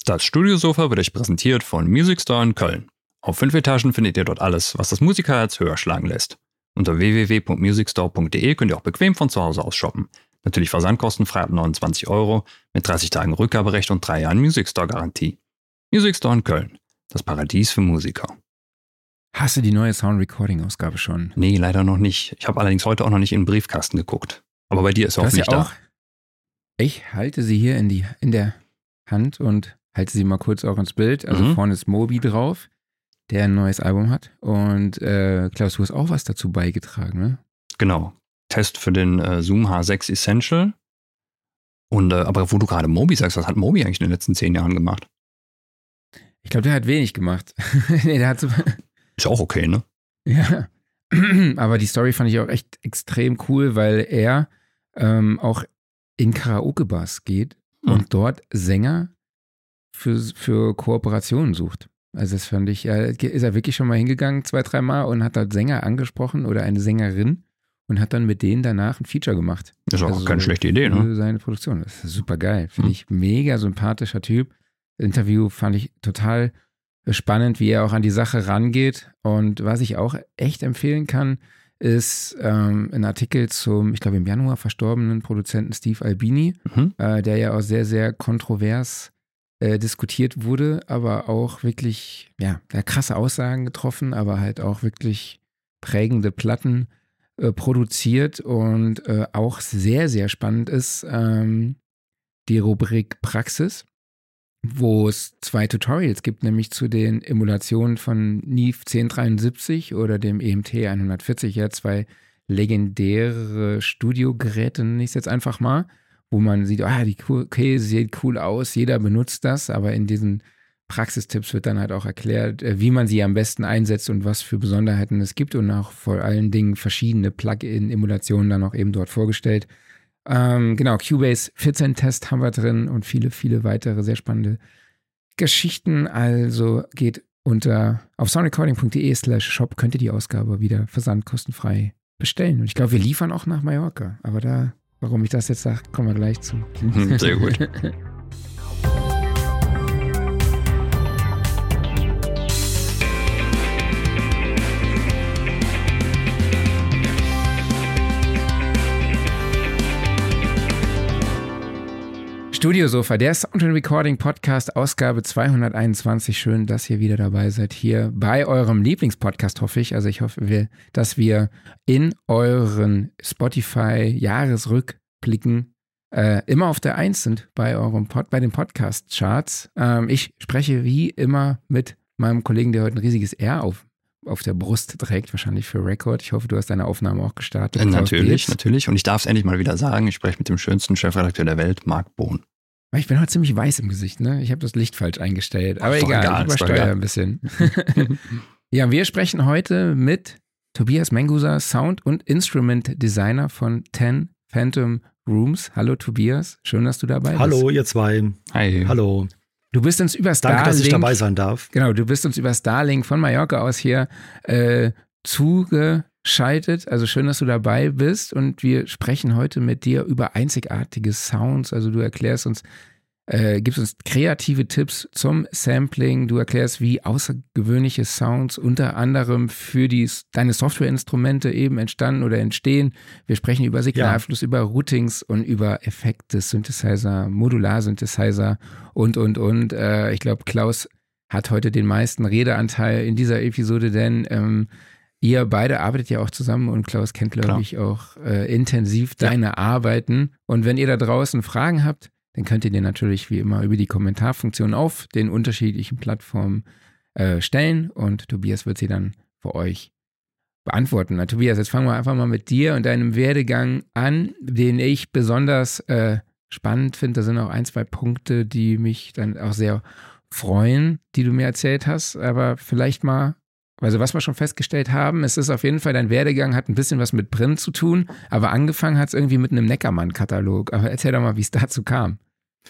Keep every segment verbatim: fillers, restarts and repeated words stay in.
Das Studiosofa wird euch präsentiert von Music Store in Köln. Auf fünf Etagen findet ihr dort alles, was das Musikerherz höher schlagen lässt. Unter w w w punkt music store punkt d e könnt ihr auch bequem von zu Hause aus shoppen. Natürlich versandkostenfrei ab neunundzwanzig Euro, mit dreißig Tagen Rückgaberecht und drei Jahren Music Store Garantie. Music Store in Köln, das Paradies für Musiker. Hast du die neue Sound Recording Ausgabe schon? Nee, leider noch nicht. Ich habe allerdings heute auch noch nicht in den Briefkasten geguckt. Aber bei dir ist er hoffentlich ja auch, da. Ich halte sie hier in, die, in der Hand und halte sie mal kurz auch ins Bild. Also mhm. vorne ist Moby drauf, der ein neues Album hat. Und äh, Klaus, du hast auch was dazu beigetragen, ne? Genau. Test für den äh, Zoom H sechs Essential. Und äh, aber wo du gerade Moby sagst, was hat Moby eigentlich in den letzten zehn Jahren gemacht? Ich glaube, der hat wenig gemacht. nee, der hat so Ist auch okay, ne? Ja. Aber die Story fand ich auch echt extrem cool, weil er ähm, auch in Karaoke-Bars geht mhm. und dort Sänger für, für Kooperationen sucht. Also das fand ich, ja, ist er wirklich schon mal hingegangen, zwei, drei Mal und hat dort Sänger angesprochen oder eine Sängerin und hat dann mit denen danach ein Feature gemacht. Das ist auch also keine so schlechte Idee, ne? Seine Produktion. Das ist super geil. Finde mhm. ich mega sympathischer Typ. Das Interview fand ich total spannend, wie er auch an die Sache rangeht. Und was ich auch echt empfehlen kann, ist ähm, ein Artikel zum, ich glaube im Januar verstorbenen Produzenten Steve Albini, mhm. äh, der ja auch sehr, sehr kontrovers äh, diskutiert wurde, aber auch wirklich, ja, der krasse Aussagen getroffen, aber halt auch wirklich prägende Platten äh, produziert und äh, auch sehr, sehr spannend ist ähm, die Rubrik Praxis, wo es zwei Tutorials gibt, nämlich zu den Emulationen von Neve zehn dreiundsiebzig oder dem E M T hundertvierzig, ja, zwei legendäre Studiogeräte, nenne ich es jetzt einfach mal, wo man sieht, ah, die cool, okay, sieht cool aus, jeder benutzt das, aber in diesen Praxistipps wird dann halt auch erklärt, wie man sie am besten einsetzt und was für Besonderheiten es gibt und auch vor allen Dingen verschiedene Plugin-Emulationen dann auch eben dort vorgestellt. Ähm, genau, Cubase vierzehn Test haben wir drin und viele, viele weitere sehr spannende Geschichten. Also geht unter auf soundrecording punkt d e slash shop könnt ihr die Ausgabe wieder versandkostenfrei bestellen. Und ich glaube, wir liefern auch nach Mallorca. Aber da, warum ich das jetzt sage, kommen wir gleich zu. Sehr gut. Studiosofa, der Sound and Recording Podcast, Ausgabe zweihunderteinundzwanzig. Schön, dass ihr wieder dabei seid hier bei eurem Lieblingspodcast, hoffe ich. Also ich hoffe, dass wir in euren Spotify-Jahresrückblicken äh, immer auf der Eins sind bei eurem Pod, bei den Podcast-Charts. Ähm, ich spreche wie immer mit meinem Kollegen, der heute ein riesiges R auf, auf der Brust trägt, wahrscheinlich für Record. Ich hoffe, du hast deine Aufnahme auch gestartet. Äh, natürlich, natürlich. Und ich darf es endlich mal wieder sagen, ich spreche mit dem schönsten Chefredakteur der Welt, Marc Bohn. Ich bin heute ziemlich weiß im Gesicht, ne? Ich habe das Licht falsch eingestellt. Aber egal, egal, ich übersteuere ein bisschen. Ja, wir sprechen heute mit Tobias Menguser, Sound- und Instrument-Designer von Ten Phantom Rooms. Hallo Tobias, schön, dass du dabei bist. Hallo ihr zwei. Hi. Hallo. Du bist uns über Starlink. Danke, dass ich dabei sein darf. Genau, du bist uns über Starlink von Mallorca aus hier äh, zugeschaltet. Also schön, dass du dabei bist und wir sprechen heute mit dir über einzigartige Sounds. Also du erklärst uns, äh, gibst uns kreative Tipps zum Sampling. Du erklärst, wie außergewöhnliche Sounds unter anderem für die, deine Softwareinstrumente eben entstanden oder entstehen. Wir sprechen über Signalfluss, ja. über Routings und über Effekte, Synthesizer, Modular-Synthesizer und, und, und. Äh, ich glaube, Klaus hat heute den meisten Redeanteil in dieser Episode, denn ähm, ihr beide arbeitet ja auch zusammen und Klaus kennt, glaube ich, auch äh, intensiv deine ja. Arbeiten. Und wenn ihr da draußen Fragen habt, dann könnt ihr dir natürlich wie immer über die Kommentarfunktion auf den unterschiedlichen Plattformen äh, stellen und Tobias wird sie dann für euch beantworten. Na, Tobias, jetzt fangen wir einfach mal mit dir und deinem Werdegang an, den ich besonders äh, spannend finde. Da sind auch ein, zwei Punkte, die mich dann auch sehr freuen, die du mir erzählt hast. Aber vielleicht mal, also was wir schon festgestellt haben, es ist auf jeden Fall, dein Werdegang hat ein bisschen was mit Print zu tun, aber angefangen hat es irgendwie mit einem Neckermann-Katalog. Aber erzähl doch mal, wie es dazu kam.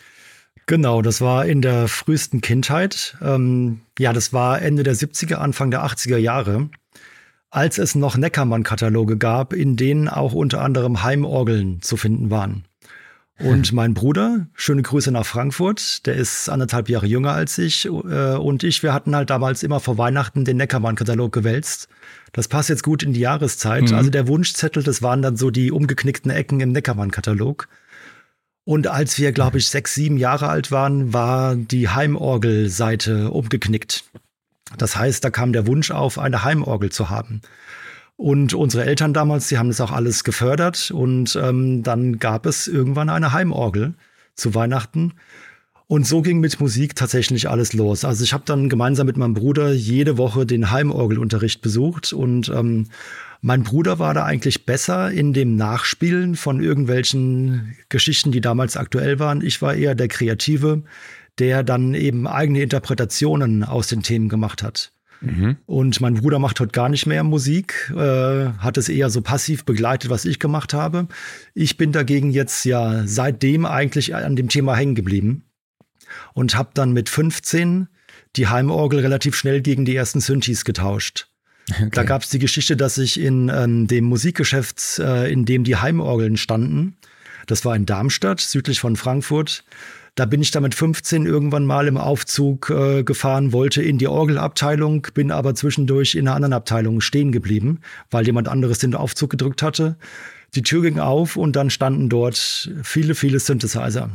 Genau, das war in der frühesten Kindheit. Ähm, ja, das war Ende der siebziger, Anfang der achtziger Jahre, als es noch Neckermann-Kataloge gab, in denen auch unter anderem Heimorgeln zu finden waren. Und mein Bruder, schöne Grüße nach Frankfurt, der ist anderthalb Jahre jünger als ich. Äh, und ich, wir hatten halt damals immer vor Weihnachten den Neckermann-Katalog gewälzt. Das passt jetzt gut in die Jahreszeit. Mhm. Also der Wunschzettel, das waren dann so die umgeknickten Ecken im Neckermann-Katalog. Und als wir, glaube ich, sechs, sieben Jahre alt waren, war die Heimorgelseite umgeknickt. Das heißt, da kam der Wunsch auf, eine Heimorgel zu haben. Und unsere Eltern damals, die haben das auch alles gefördert. Und ähm, dann gab es irgendwann eine Heimorgel zu Weihnachten. Und so ging mit Musik tatsächlich alles los. Also ich habe dann gemeinsam mit meinem Bruder jede Woche den Heimorgelunterricht besucht. Und ähm, mein Bruder war da eigentlich besser in dem Nachspielen von irgendwelchen Geschichten, die damals aktuell waren. Ich war eher der Kreative, der dann eben eigene Interpretationen aus den Themen gemacht hat. Mhm. Und mein Bruder macht heute gar nicht mehr Musik, äh, hat es eher so passiv begleitet, was ich gemacht habe. Ich bin dagegen jetzt ja seitdem eigentlich an dem Thema hängen geblieben und habe dann mit fünfzehn die Heimorgel relativ schnell gegen die ersten Synthes getauscht. Okay. Da gab es die Geschichte, dass ich in ähm, dem Musikgeschäft, äh, in dem die Heimorgeln standen, das war in Darmstadt, südlich von Frankfurt. Da bin ich dann mit fünfzehn irgendwann mal im Aufzug äh, gefahren, wollte in die Orgelabteilung, bin aber zwischendurch in einer anderen Abteilung stehen geblieben, weil jemand anderes den Aufzug gedrückt hatte. Die Tür ging auf und dann standen dort viele, viele Synthesizer.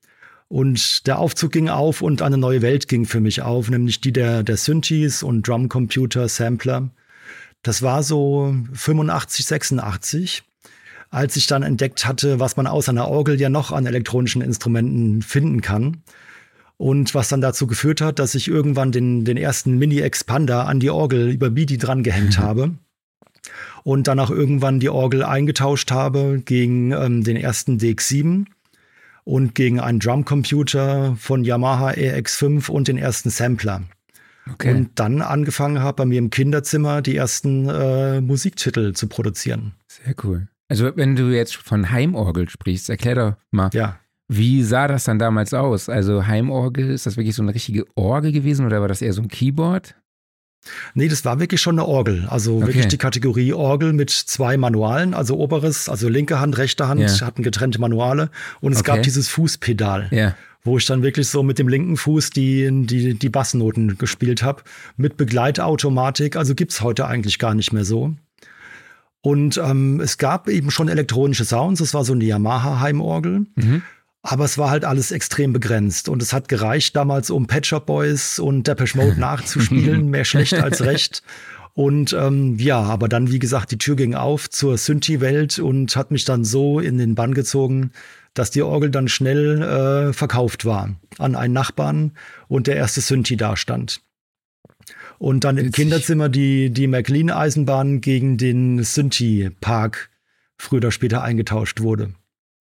Und der Aufzug ging auf und eine neue Welt ging für mich auf, nämlich die der, der Synthes und Drumcomputer, Sampler. Das war so fünfundachtzig, sechsundachtzig. Als ich dann entdeckt hatte, was man außer einer Orgel ja noch an elektronischen Instrumenten finden kann. Und was dann dazu geführt hat, dass ich irgendwann den, den ersten Mini-Expander an die Orgel über M I D I dran gehängt mhm. habe. Und dann auch irgendwann die Orgel eingetauscht habe gegen ähm, den ersten D X sieben und gegen einen Drumcomputer von Yamaha R X fünf und den ersten Sampler. Okay. Und dann angefangen habe, bei mir im Kinderzimmer die ersten äh, Musiktitel zu produzieren. Sehr cool. Also wenn du jetzt von Heimorgel sprichst, erklär doch mal, ja. Wie sah das dann damals aus? Also Heimorgel, ist das wirklich so eine richtige Orgel gewesen oder war das eher so ein Keyboard? Nee, das war wirklich schon eine Orgel. Also okay. wirklich die Kategorie Orgel mit zwei Manualen, also oberes, also linke Hand, rechte Hand, ja. hatten getrennte Manuale und es okay. gab dieses Fußpedal. Ja. Wo ich dann wirklich so mit dem linken Fuß die, die, die Bassnoten gespielt habe, mit Begleitautomatik, also gibt's heute eigentlich gar nicht mehr so. Und ähm, es gab eben schon elektronische Sounds, es war so eine Yamaha-Heimorgel, mhm. aber es war halt alles extrem begrenzt und es hat gereicht damals, um Pet Shop Boys und Depeche Mode nachzuspielen, mehr schlecht als recht. Und ähm, ja, aber dann, wie gesagt, die Tür ging auf zur Synthi-Welt und hat mich dann so in den Bann gezogen, dass die Orgel dann schnell äh, verkauft war an einen Nachbarn und der erste Synthi da stand. Und dann im Witzig. Kinderzimmer die, die McLean-Eisenbahn gegen den Synthi-Park früher oder später eingetauscht wurde.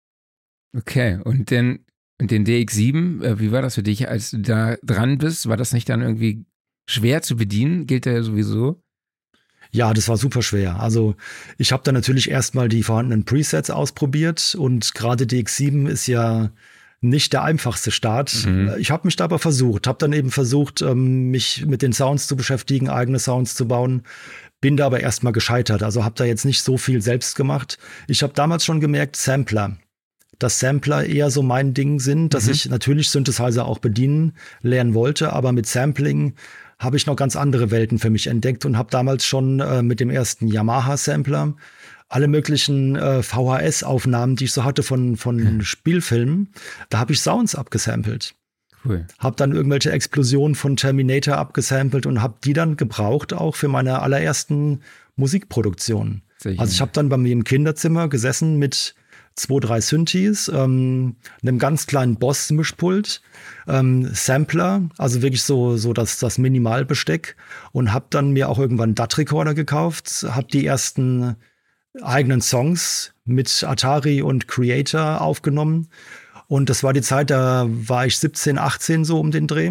Okay, und den, und den D X sieben, äh, wie war das für dich, als du da dran bist? War das nicht dann irgendwie schwer zu bedienen? Gilt der sowieso? Ja, das war super schwer. Also ich habe da natürlich erstmal die vorhandenen Presets ausprobiert und gerade D X sieben ist ja nicht der einfachste Start. Mhm. Ich habe mich da aber versucht, habe dann eben versucht, mich mit den Sounds zu beschäftigen, eigene Sounds zu bauen. Bin da aber erstmal gescheitert, also habe da jetzt nicht so viel selbst gemacht. Ich habe damals schon gemerkt, Sampler, dass Sampler eher so mein Ding sind, dass mhm. ich natürlich Synthesizer auch bedienen lernen wollte, aber mit Sampling habe ich noch ganz andere Welten für mich entdeckt und habe damals schon äh, mit dem ersten Yamaha-Sampler alle möglichen äh, V H S-Aufnahmen, die ich so hatte von, von hm. Spielfilmen, da habe ich Sounds abgesampelt. Cool. Habe dann irgendwelche Explosionen von Terminator abgesampelt und habe die dann gebraucht auch für meine allerersten Musikproduktionen. Sicher. Also ich habe dann bei mir im Kinderzimmer gesessen mit zwei, drei Synthes, ähm, einem ganz kleinen Boss-Mischpult, ähm, Sampler, also wirklich so, so das, das Minimalbesteck und habe dann mir auch irgendwann einen D A T-Recorder gekauft, habe die ersten eigenen Songs mit Atari und Creator aufgenommen. Und das war die Zeit, da war ich siebzehn, achtzehn so um den Dreh.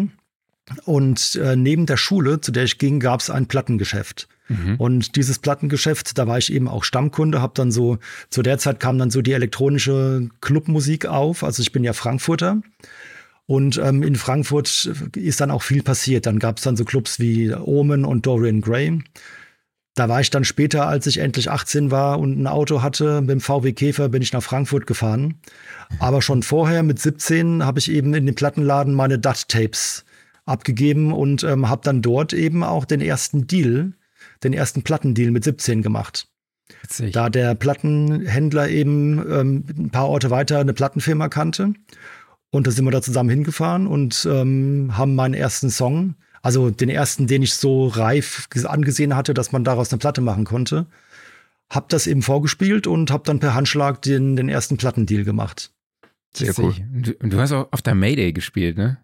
Und äh, neben der Schule, zu der ich ging, gab es ein Plattengeschäft. Mhm. Und dieses Plattengeschäft, da war ich eben auch Stammkunde, hab dann so, zu der Zeit kam dann so die elektronische Clubmusik auf. Also ich bin ja Frankfurter. Und ähm, in Frankfurt ist dann auch viel passiert. Dann gab es dann so Clubs wie Omen und Dorian Gray. da war ich dann später, als ich endlich achtzehn war und ein Auto hatte, mit dem V W Käfer bin ich nach Frankfurt gefahren. Aber schon vorher, mit siebzehn, habe ich eben in dem Plattenladen meine D A T-Tapes abgegeben und ähm, habe dann dort eben auch den ersten Deal, den ersten Plattendeal mit siebzehn gemacht. Witzig. Da der Plattenhändler eben ähm, ein paar Orte weiter eine Plattenfirma kannte. Und da sind wir da zusammen hingefahren und ähm, haben meinen ersten Song, also den ersten, den ich so reif angesehen hatte, dass man daraus eine Platte machen konnte, hab das eben vorgespielt und hab dann per Handschlag den, den ersten Plattendeal gemacht. Sehr cool. Und du, und du hast auch auf der Mayday gespielt, ne?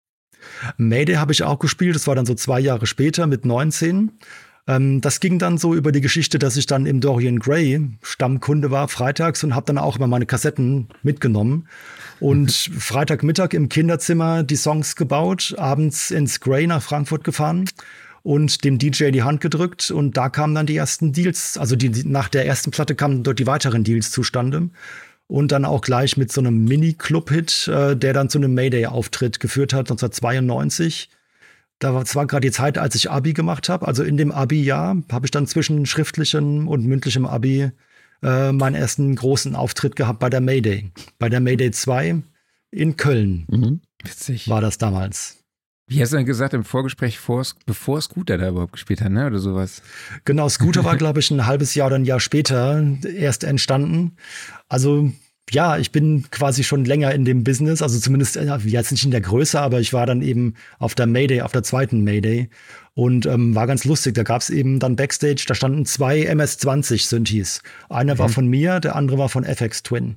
Mayday habe ich auch gespielt, das war dann so zwei Jahre später mit neunzehn. Ähm, das ging dann so über die Geschichte, dass ich dann im Dorian Gray Stammkunde war freitags und habe dann auch immer meine Kassetten mitgenommen und Freitagmittag im Kinderzimmer die Songs gebaut, abends ins Gray nach Frankfurt gefahren und dem D J die Hand gedrückt und da kamen dann die ersten Deals, also die, die nach der ersten Platte kamen dort die weiteren Deals zustande und dann auch gleich mit so einem Mini-Club-Hit, äh, der dann zu einem Mayday-Auftritt geführt hat, neunzehnhundertzweiundneunzig. Da war zwar gerade die Zeit, als ich Abi gemacht habe, also in dem Abi-Jahr habe ich dann zwischen schriftlichem und mündlichem Abi äh, meinen ersten großen Auftritt gehabt bei der Mayday. Bei der Mayday zwei in Köln Mhm. Witzig. war das damals. Wie hast du denn gesagt im Vorgespräch, vor, bevor Scooter da überhaupt gespielt hat, ne? Oder sowas? Genau, Scooter war, glaube ich, ein halbes Jahr oder ein Jahr später erst entstanden. Also ja, ich bin quasi schon länger in dem Business, also zumindest äh, jetzt nicht in der Größe, aber ich war dann eben auf der Mayday, auf der zweiten Mayday und ähm, war ganz lustig. Da gab es eben dann Backstage, da standen zwei M S zwanzig Synthes. Einer mhm. war von mir, der andere war von F X Twin.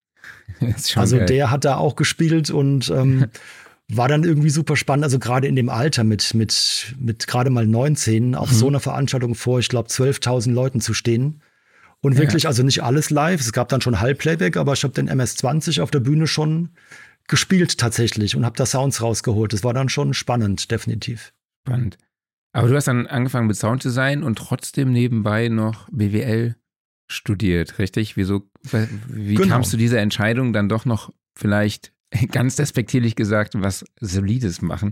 Ist schon Also geil. der hat da auch gespielt und ähm, war dann irgendwie super spannend. Also gerade in dem Alter mit, mit, mit gerade mal neunzehn auf mhm. so einer Veranstaltung vor, ich glaube, zwölftausend Leuten zu stehen. Und wirklich, ja. also nicht alles live. Es gab dann schon Halbplayback, aber ich habe den M S zwanzig auf der Bühne schon gespielt tatsächlich und habe da Sounds rausgeholt. Das war dann schon spannend, definitiv. Spannend. Aber du hast dann angefangen mit Sounddesign und trotzdem nebenbei noch B W L studiert, richtig? Wieso, wie Genau. kamst du dieser Entscheidung, dann doch noch vielleicht ganz despektierlich gesagt was Solides machen?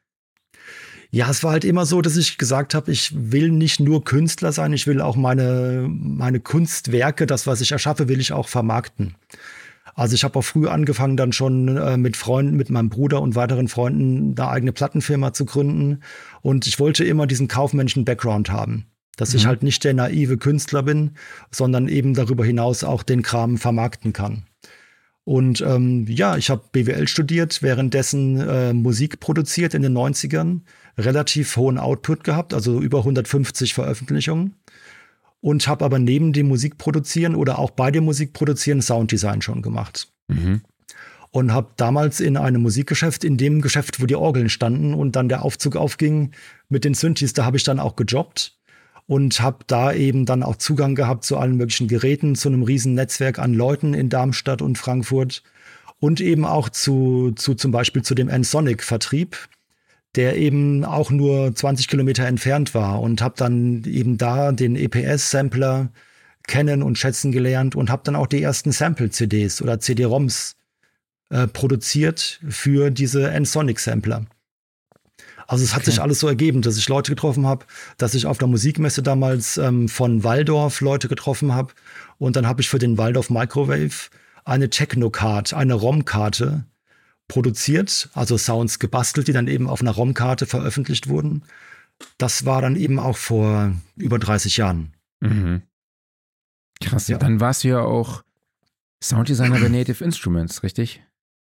Ja, es war halt immer so, dass ich gesagt habe, ich will nicht nur Künstler sein, ich will auch meine, meine Kunstwerke, das, was ich erschaffe, will ich auch vermarkten. Also ich habe auch früh angefangen, dann schon äh, mit Freunden, mit meinem Bruder und weiteren Freunden eine eigene Plattenfirma zu gründen. Und ich wollte immer diesen kaufmännischen Background haben. Dass mhm. ich halt nicht der naive Künstler bin, sondern eben darüber hinaus auch den Kram vermarkten kann. Und ähm, ja, ich habe B W L studiert, währenddessen äh, Musik produziert in den neunzigern, relativ hohen Output gehabt, also über hundertfünfzig Veröffentlichungen. Und habe aber neben dem Musikproduzieren oder auch bei dem Musikproduzieren Sounddesign schon gemacht. Mhm. Und habe damals in einem Musikgeschäft, in dem Geschäft, wo die Orgeln standen und dann der Aufzug aufging mit den Synthes, da habe ich dann auch gejobbt. Und habe da eben dann auch Zugang gehabt zu allen möglichen Geräten, zu einem riesen Netzwerk an Leuten in Darmstadt und Frankfurt und eben auch zu, zu zum Beispiel zu dem N-Sonic-Vertrieb, der eben auch nur zwanzig Kilometer entfernt war und habe dann eben da den E P S-Sampler kennen und schätzen gelernt und habe dann auch die ersten Sample-C Ds oder C D-ROMs äh, produziert für diese N-Sonic-Sampler. Also es hat Okay. sich alles so ergeben, dass ich Leute getroffen habe, dass ich auf der Musikmesse damals ähm, von Waldorf Leute getroffen habe und dann habe ich für den Waldorf Microwave eine Techno-Card, eine ROM-Karte produziert, also Sounds gebastelt, die dann eben auf einer ROM-Karte veröffentlicht wurden. Das war dann eben auch vor über dreißig Jahren. Mhm. Krass, Ja. dann warst du ja auch Sounddesigner bei Native Instruments, richtig?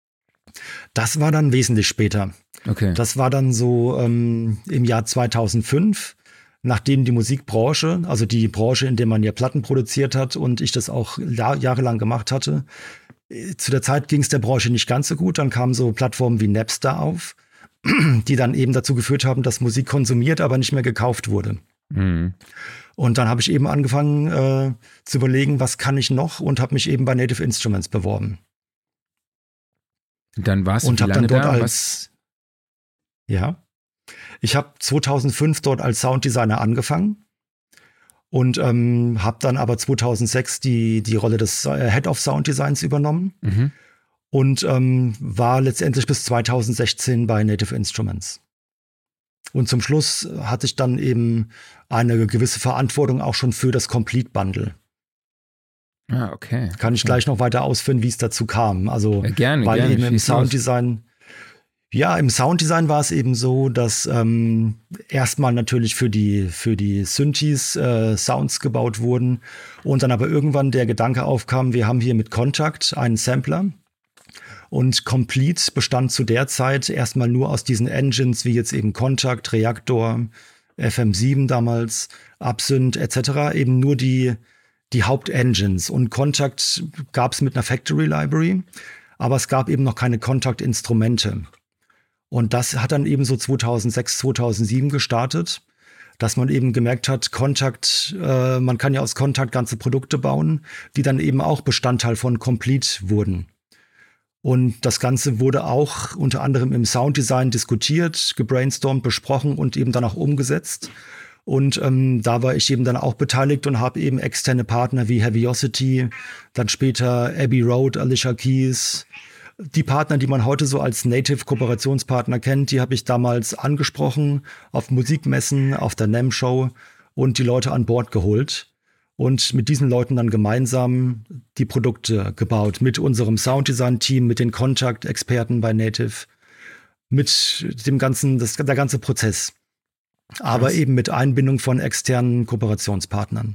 Das war dann wesentlich später. Okay. Das war dann so ähm, im Jahr zweitausendfünf, nachdem die Musikbranche, also die Branche, in der man ja Platten produziert hat und ich das auch jahr- jahrelang gemacht hatte, äh, zu der Zeit ging es der Branche nicht ganz so gut. Dann kamen so Plattformen wie Napster auf, die dann eben dazu geführt haben, dass Musik konsumiert, aber nicht mehr gekauft wurde. Mhm. Und dann habe ich eben angefangen äh, zu überlegen, was kann ich noch und habe mich eben bei Native Instruments beworben. Dann warst du Und wie habe lange dann dort da? Was? als ja, ich habe zweitausendfünf dort als Sounddesigner angefangen und ähm, habe dann aber zweitausendsechs die die Rolle des äh, Head of Sound Designs übernommen Mhm. und ähm, war letztendlich bis zweitausendsechzehn bei Native Instruments. Und zum Schluss hatte ich dann eben eine gewisse Verantwortung auch schon für das Complete Bundle. Ah, okay. Kann ich gleich noch weiter ausführen, wie es dazu kam. Also, ja, gerne, weil gerne. eben im Sounddesign, ja, im Sounddesign war es eben so, dass ähm, erstmal natürlich für die, für die Synthes äh, Sounds gebaut wurden und dann aber irgendwann der Gedanke aufkam, wir haben hier mit Kontakt einen Sampler. Und Complete bestand zu der Zeit erstmal nur aus diesen Engines, wie jetzt eben Kontakt, Reaktor, F M sieben damals, Absynth et cetera, eben nur die, die Hauptengines. Und Kontakt gab es mit einer Factory Library, aber es gab eben noch keine Kontakt-Instrumente. Und das hat dann eben so zweitausendsechs, zweitausendsieben gestartet, dass man eben gemerkt hat, Kontakt, äh, man kann ja aus Kontakt ganze Produkte bauen, die dann eben auch Bestandteil von Complete wurden. Und das Ganze wurde auch unter anderem im Sounddesign diskutiert, gebrainstormt, besprochen und eben dann auch umgesetzt. Und ähm, da war ich eben dann auch beteiligt und habe eben externe Partner wie Heaviosity, dann später Abbey Road, Alicia Keys. Die Partner, die man heute so als Native-Kooperationspartner kennt, die habe ich damals angesprochen auf Musikmessen, auf der NAMM Show und die Leute an Bord geholt. Und mit diesen Leuten dann gemeinsam die Produkte gebaut. Mit unserem Sounddesign-Team, mit den Kontakt-Experten bei Native, mit dem ganzen, das, der ganze Prozess. Aber Krass. Eben mit Einbindung von externen Kooperationspartnern.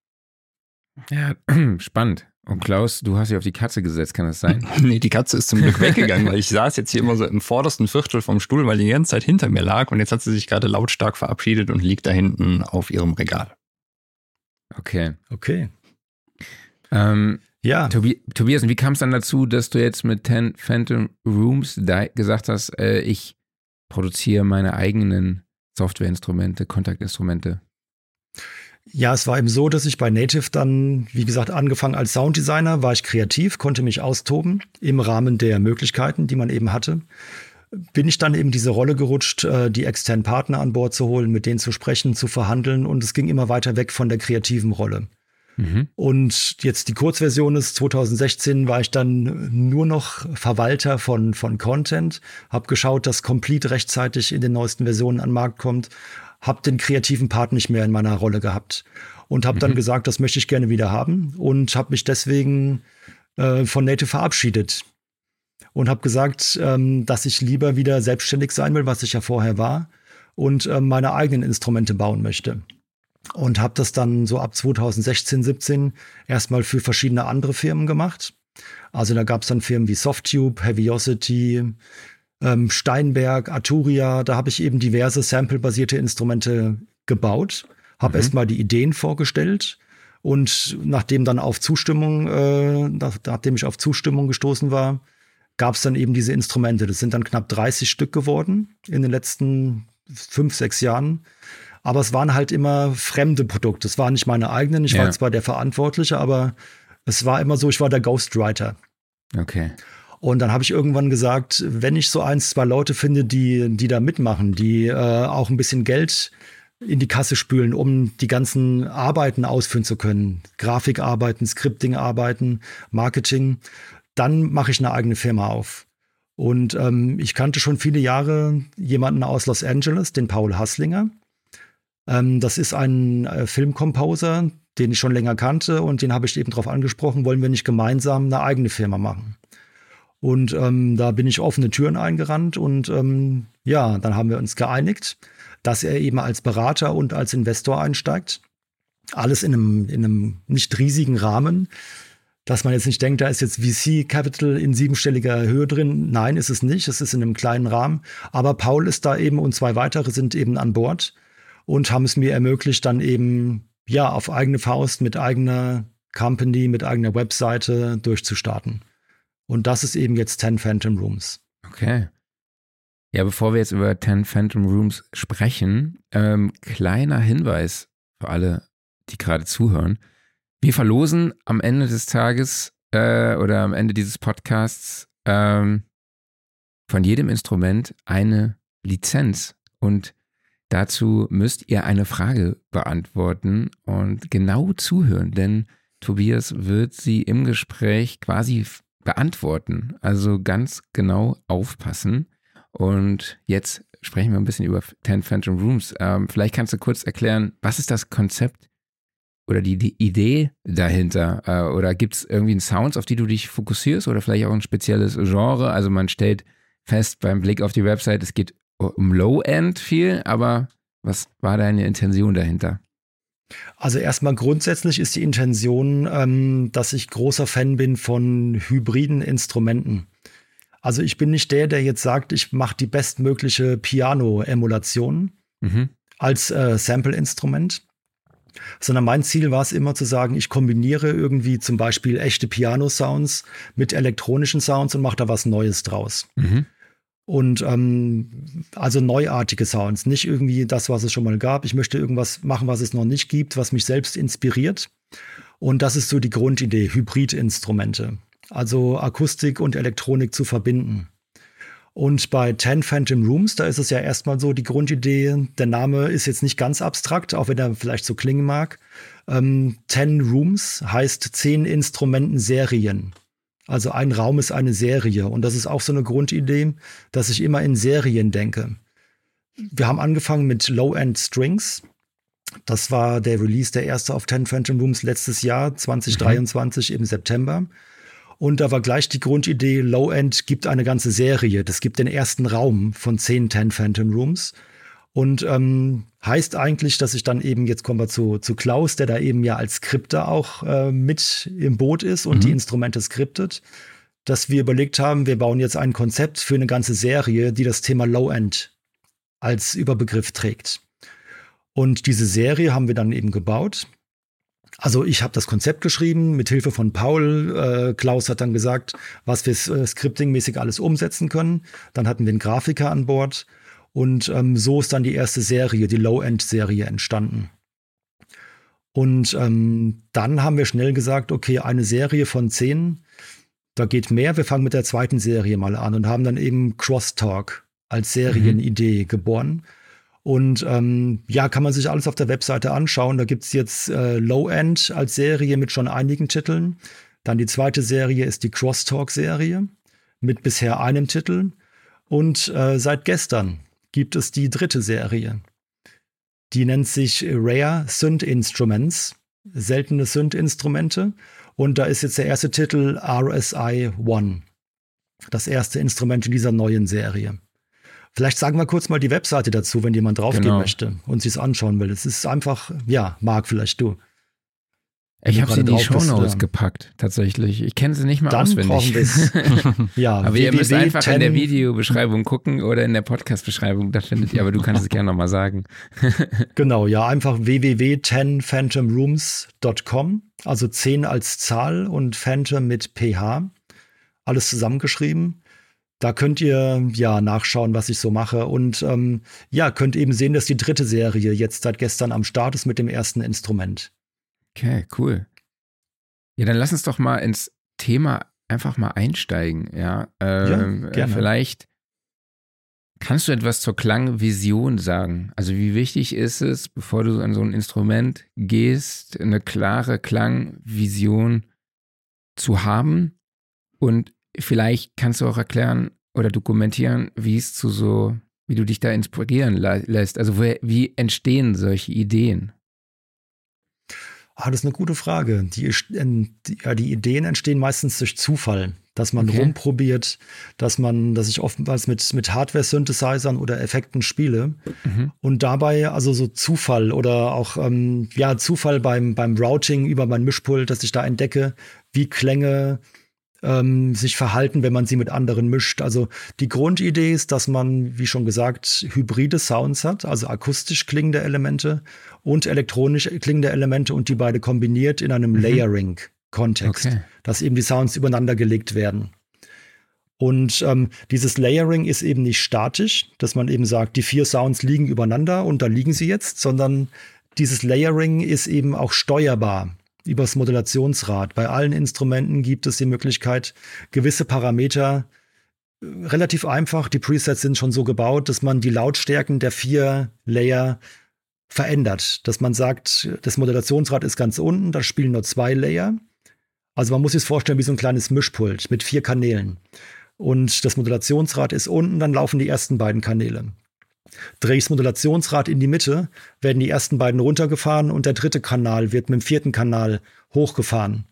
Ja, spannend. Und Klaus, du hast ja auf die Katze gesetzt, kann das sein? Nee, die Katze ist zum Glück weggegangen, weil ich saß jetzt hier immer so im vordersten Viertel vom Stuhl, weil die ganze Zeit hinter mir lag und jetzt hat sie sich gerade lautstark verabschiedet und liegt da hinten auf ihrem Regal. Okay. Okay. Ähm, ja. Tobi- Tobias, und wie kam es dann dazu, dass du jetzt mit Ten Phantom Rooms da gesagt hast, äh, ich produziere meine eigenen Softwareinstrumente, Kontaktinstrumente? Ja, es war eben so, dass ich bei Native dann, wie gesagt, angefangen als Sounddesigner, war ich kreativ, konnte mich austoben im Rahmen der Möglichkeiten, die man eben hatte. Bin ich dann eben diese Rolle gerutscht, die externen Partner an Bord zu holen, mit denen zu sprechen, zu verhandeln und es ging immer weiter weg von der kreativen Rolle. Mhm. Und jetzt die Kurzversion ist, zweitausendsechzehn war ich dann nur noch Verwalter von, von Content, habe geschaut, dass Complete rechtzeitig in den neuesten Versionen an den Markt kommt, habe den kreativen Part nicht mehr in meiner Rolle gehabt und habe mhm. dann gesagt, das möchte ich gerne wieder haben und habe mich deswegen äh, von Native verabschiedet. Und habe gesagt, ähm, dass ich lieber wieder selbstständig sein will, was ich ja vorher war, und äh, meine eigenen Instrumente bauen möchte. Und habe das dann so ab zweitausendsechzehn, siebzehn erstmal für verschiedene andere Firmen gemacht. Also da gab es dann Firmen wie Softtube, Heaviosity, ähm, Steinberg, Arturia. Da habe ich eben diverse sample-basierte Instrumente gebaut, habe mhm. erstmal die Ideen vorgestellt. Und nachdem dann auf Zustimmung, äh, nach, nachdem ich auf Zustimmung gestoßen war, gab es dann eben diese Instrumente. Das sind dann knapp dreißig Stück geworden in den letzten fünf, sechs Jahren. Aber es waren halt immer fremde Produkte. Es waren nicht meine eigenen. Ich ja. war zwar der Verantwortliche, aber es war immer so, ich war der Ghostwriter. Okay. Und dann habe ich irgendwann gesagt, wenn ich so eins, zwei Leute finde, die, die da mitmachen, die äh, auch ein bisschen Geld in die Kasse spülen, um die ganzen Arbeiten ausführen zu können, Grafikarbeiten, Scripting-Arbeiten, Marketing, dann mache ich eine eigene Firma auf. Und ähm, ich kannte schon viele Jahre jemanden aus Los Angeles, den Paul Hasslinger. Ähm, das ist ein äh, Filmkomposer, den ich schon länger kannte und den habe ich eben darauf angesprochen, wollen wir nicht gemeinsam eine eigene Firma machen. Und ähm, da bin ich offene Türen eingerannt und ähm, ja, dann haben wir uns geeinigt, dass er eben als Berater und als Investor einsteigt. Alles in einem, in einem nicht riesigen Rahmen. Dass man jetzt nicht denkt, da ist jetzt V C-Capital in siebenstelliger Höhe drin. Nein, ist es nicht. Es ist in einem kleinen Rahmen. Aber Paul ist da eben und zwei weitere sind eben an Bord und haben es mir ermöglicht, dann eben ja auf eigene Faust mit eigener Company, mit eigener Webseite durchzustarten. Und das ist eben jetzt Ten Phantom Rooms. Okay. Ja, bevor wir jetzt über Ten Phantom Rooms sprechen, ähm, kleiner Hinweis für alle, die gerade zuhören. Wir verlosen am Ende des Tages äh, oder am Ende dieses Podcasts ähm, von jedem Instrument eine Lizenz und dazu müsst ihr eine Frage beantworten und genau zuhören, denn Tobias wird sie im Gespräch quasi beantworten, also ganz genau aufpassen. Und jetzt sprechen wir ein bisschen über Ten Phantom Rooms. Ähm, vielleicht kannst du kurz erklären, was ist das Konzept oder die, die Idee dahinter? Äh, oder gibt es irgendwie einen Sounds, auf die du dich fokussierst oder vielleicht auch ein spezielles Genre? Also man stellt fest beim Blick auf die Website, es geht um Low-End viel, aber was war deine Intention dahinter? Also erstmal grundsätzlich ist die Intention, ähm, dass ich großer Fan bin von hybriden Instrumenten. Also ich bin nicht der, der jetzt sagt, ich mache die bestmögliche Piano-Emulation mhm. als äh, Sample-Instrument, sondern mein Ziel war es immer zu sagen, ich kombiniere irgendwie zum Beispiel echte Piano-Sounds mit elektronischen Sounds und mache da was Neues draus. Mhm. Und ähm, also neuartige Sounds, nicht irgendwie das, was es schon mal gab. Ich möchte irgendwas machen, was es noch nicht gibt, was mich selbst inspiriert. Und das ist so die Grundidee, Hybridinstrumente. Also Akustik und Elektronik zu verbinden. Und bei Ten Phantom Rooms, da ist es ja erstmal so die Grundidee, der Name ist jetzt nicht ganz abstrakt, auch wenn er vielleicht so klingen mag. Ähm, Ten Rooms heißt zehn Instrumenten-Serien. Also ein Raum ist eine Serie. Und das ist auch so eine Grundidee, dass ich immer in Serien denke. Wir haben angefangen mit Low-End Strings. Das war der Release, der erste auf Ten Phantom Rooms letztes Jahr, zwanzig dreiundzwanzig mhm. im September. Und da war gleich die Grundidee, Low-End gibt eine ganze Serie. Das gibt den ersten Raum von zehn Ten Phantom Rooms. Und ähm, heißt eigentlich, dass ich dann eben, jetzt kommen wir zu, zu Klaus, der da eben ja als Skripter auch äh, mit im Boot ist und mhm. die Instrumente skriptet, dass wir überlegt haben, wir bauen jetzt ein Konzept für eine ganze Serie, die das Thema Low-End als Überbegriff trägt. Und diese Serie haben wir dann eben gebaut. Also ich habe das Konzept geschrieben, mit Hilfe von Paul. Äh, Klaus hat dann gesagt, was wir äh, scriptingmäßig alles umsetzen können. Dann hatten wir einen Grafiker an Bord. Und ähm, so ist dann die erste Serie, die Low-End-Serie, entstanden. Und ähm, dann haben wir schnell gesagt, okay, eine Serie von zehn, da geht mehr. Wir fangen mit der zweiten Serie mal an und haben dann eben Crosstalk als Serienidee mhm. geboren. Und ähm, ja, kann man sich alles auf der Webseite anschauen. Da gibt's jetzt äh, Low-End als Serie mit schon einigen Titeln. Dann die zweite Serie ist die Crosstalk-Serie mit bisher einem Titel. Und äh, seit gestern gibt es die dritte Serie. Die nennt sich Rare Synth Instruments, seltene Synth-Instrumente. Und da ist jetzt der erste Titel R S I One, das erste Instrument in dieser neuen Serie. Vielleicht sagen wir kurz mal die Webseite dazu, wenn jemand draufgehen genau. möchte und sich es anschauen will. Es ist einfach, ja, Marc, vielleicht du. Ich habe sie in die Shownotes gepackt, tatsächlich. Ich kenne sie nicht mal Dann auswendig. ja, aber ihr müsst einfach in der Videobeschreibung gucken oder in der Podcast-Beschreibung, da findet ihr, aber du kannst es gerne nochmal sagen. Genau, ja, einfach w w w punkt ten phantom rooms punkt com, also zehn als Zahl und Phantom mit ph, alles zusammengeschrieben. Da könnt ihr ja nachschauen, was ich so mache und ähm, ja, könnt eben sehen, dass die dritte Serie jetzt seit gestern am Start ist mit dem ersten Instrument. Okay, cool. Ja, dann lass uns doch mal ins Thema einfach mal einsteigen. Ja, ähm, ja gerne. Vielleicht kannst du etwas zur Klangvision sagen. Also wie wichtig ist es, bevor du an so ein Instrument gehst, eine klare Klangvision zu haben? Und vielleicht kannst du auch erklären oder dokumentieren, wie es zu so, wie du dich da inspirieren lässt. Also wie, wie entstehen solche Ideen? Ah, das ist eine gute Frage. Die, die, ja, die Ideen entstehen meistens durch Zufall, dass man okay. rumprobiert, dass man, dass ich oftmals mit, mit Hardware-Synthesizern oder Effekten spiele mhm. und dabei also so Zufall oder auch ähm, ja Zufall beim, beim Routing über mein Mischpult, dass ich da entdecke, wie Klänge ähm, sich verhalten, wenn man sie mit anderen mischt. Also die Grundidee ist, dass man, wie schon gesagt, hybride Sounds hat, also akustisch klingende Elemente und elektronisch klingende Elemente und die beide kombiniert in einem mhm. Layering-Kontext, okay. dass eben die Sounds übereinander gelegt werden. Und ähm, dieses Layering ist eben nicht statisch, dass man eben sagt, die vier Sounds liegen übereinander und da liegen sie jetzt, sondern dieses Layering ist eben auch steuerbar übers Modulationsrad. Bei allen Instrumenten gibt es die Möglichkeit, gewisse Parameter äh, relativ einfach, die Presets sind schon so gebaut, dass man die Lautstärken der vier Layer verändert. Dass man sagt, das Modulationsrad ist ganz unten, da spielen nur zwei Layer. Also man muss sich das vorstellen wie so ein kleines Mischpult mit vier Kanälen. Und das Modulationsrad ist unten, dann laufen die ersten beiden Kanäle. drehe ich das Modulationsrad in die Mitte, werden die ersten beiden runtergefahren und der dritte Kanal wird mit dem vierten Kanal hochgefahren.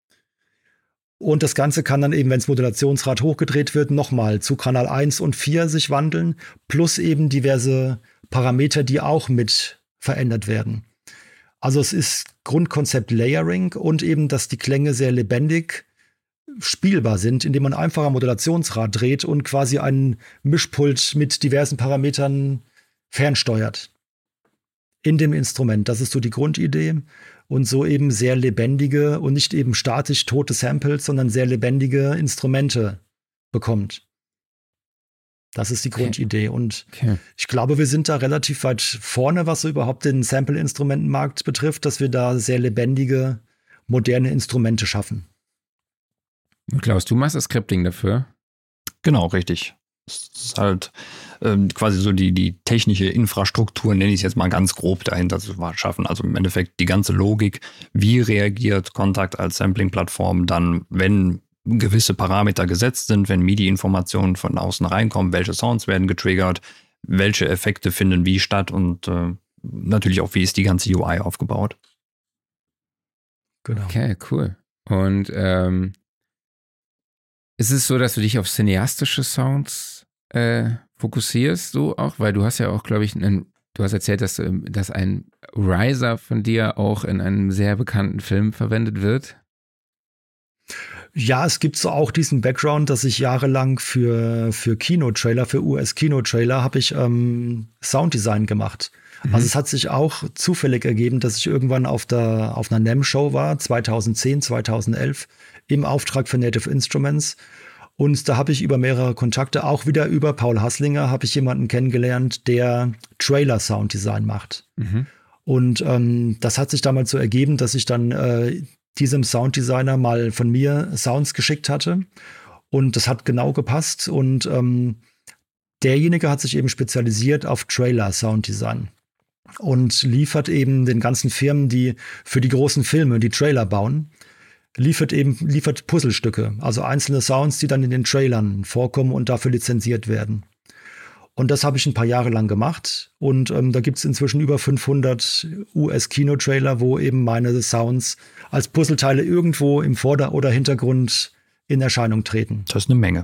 Und das Ganze kann dann eben, wenn das Modulationsrad hochgedreht wird, nochmal zu Kanal eins und vier sich wandeln, plus eben diverse Parameter, die auch mit verändert werden. Also es ist Grundkonzept Layering und eben, dass die Klänge sehr lebendig spielbar sind, indem man einfach am Modulationsrad dreht und quasi einen Mischpult mit diversen Parametern fernsteuert. In dem Instrument. Das ist so die Grundidee. Und so eben sehr lebendige und nicht eben statisch tote Samples, sondern sehr lebendige Instrumente bekommt. Das ist die Grundidee. Und okay. ich glaube, wir sind da relativ weit vorne, was so überhaupt den Sample-Instrumentenmarkt betrifft, dass wir da sehr lebendige, moderne Instrumente schaffen. Und Klaus, du machst das Scripting dafür? Genau, richtig. Das ist halt ähm, quasi so die, die technische Infrastruktur, nenne ich es jetzt mal ganz grob, dahinter zu schaffen. Also im Endeffekt die ganze Logik, wie reagiert Kontakt als Sampling-Plattform dann, wenn gewisse Parameter gesetzt sind, wenn M I D I-Informationen von außen reinkommen, welche Sounds werden getriggert, welche Effekte finden wie statt und äh, natürlich auch, wie ist die ganze U I aufgebaut. Genau. Okay, cool. Und ähm, ist es so, dass du dich auf cineastische Sounds äh, fokussierst, so auch? Weil du hast ja auch, glaube ich, einen, du hast erzählt, dass, dass ein Riser von dir auch in einem sehr bekannten Film verwendet wird. Ja, es gibt so auch diesen Background, dass ich jahrelang für, für Kinotrailer, für U S-Kinotrailer habe ich ähm, Sounddesign gemacht. Mhm. Also es hat sich auch zufällig ergeben, dass ich irgendwann auf, der, auf einer N E M-Show war, zweitausendzehn, zweitausendelf, im Auftrag für Native Instruments. Und da habe ich über mehrere Kontakte, auch wieder über Paul Hasslinger, habe ich jemanden kennengelernt, der Trailer-Sounddesign macht. Mhm. Und ähm, das hat sich damals so ergeben, dass ich dann äh, diesem Sounddesigner mal von mir Sounds geschickt hatte. Und das hat genau gepasst. Und ähm, derjenige hat sich eben spezialisiert auf Trailer-Sounddesign und liefert eben den ganzen Firmen, die für die großen Filme die Trailer bauen, liefert eben liefert Puzzlestücke, also einzelne Sounds, die dann in den Trailern vorkommen und dafür lizenziert werden. Und das habe ich ein paar Jahre lang gemacht. Und ähm, da gibt es inzwischen über fünfhundert U S-Kinotrailer, wo eben meine Sounds als Puzzleteile irgendwo im Vorder- oder Hintergrund in Erscheinung treten. Das ist eine Menge.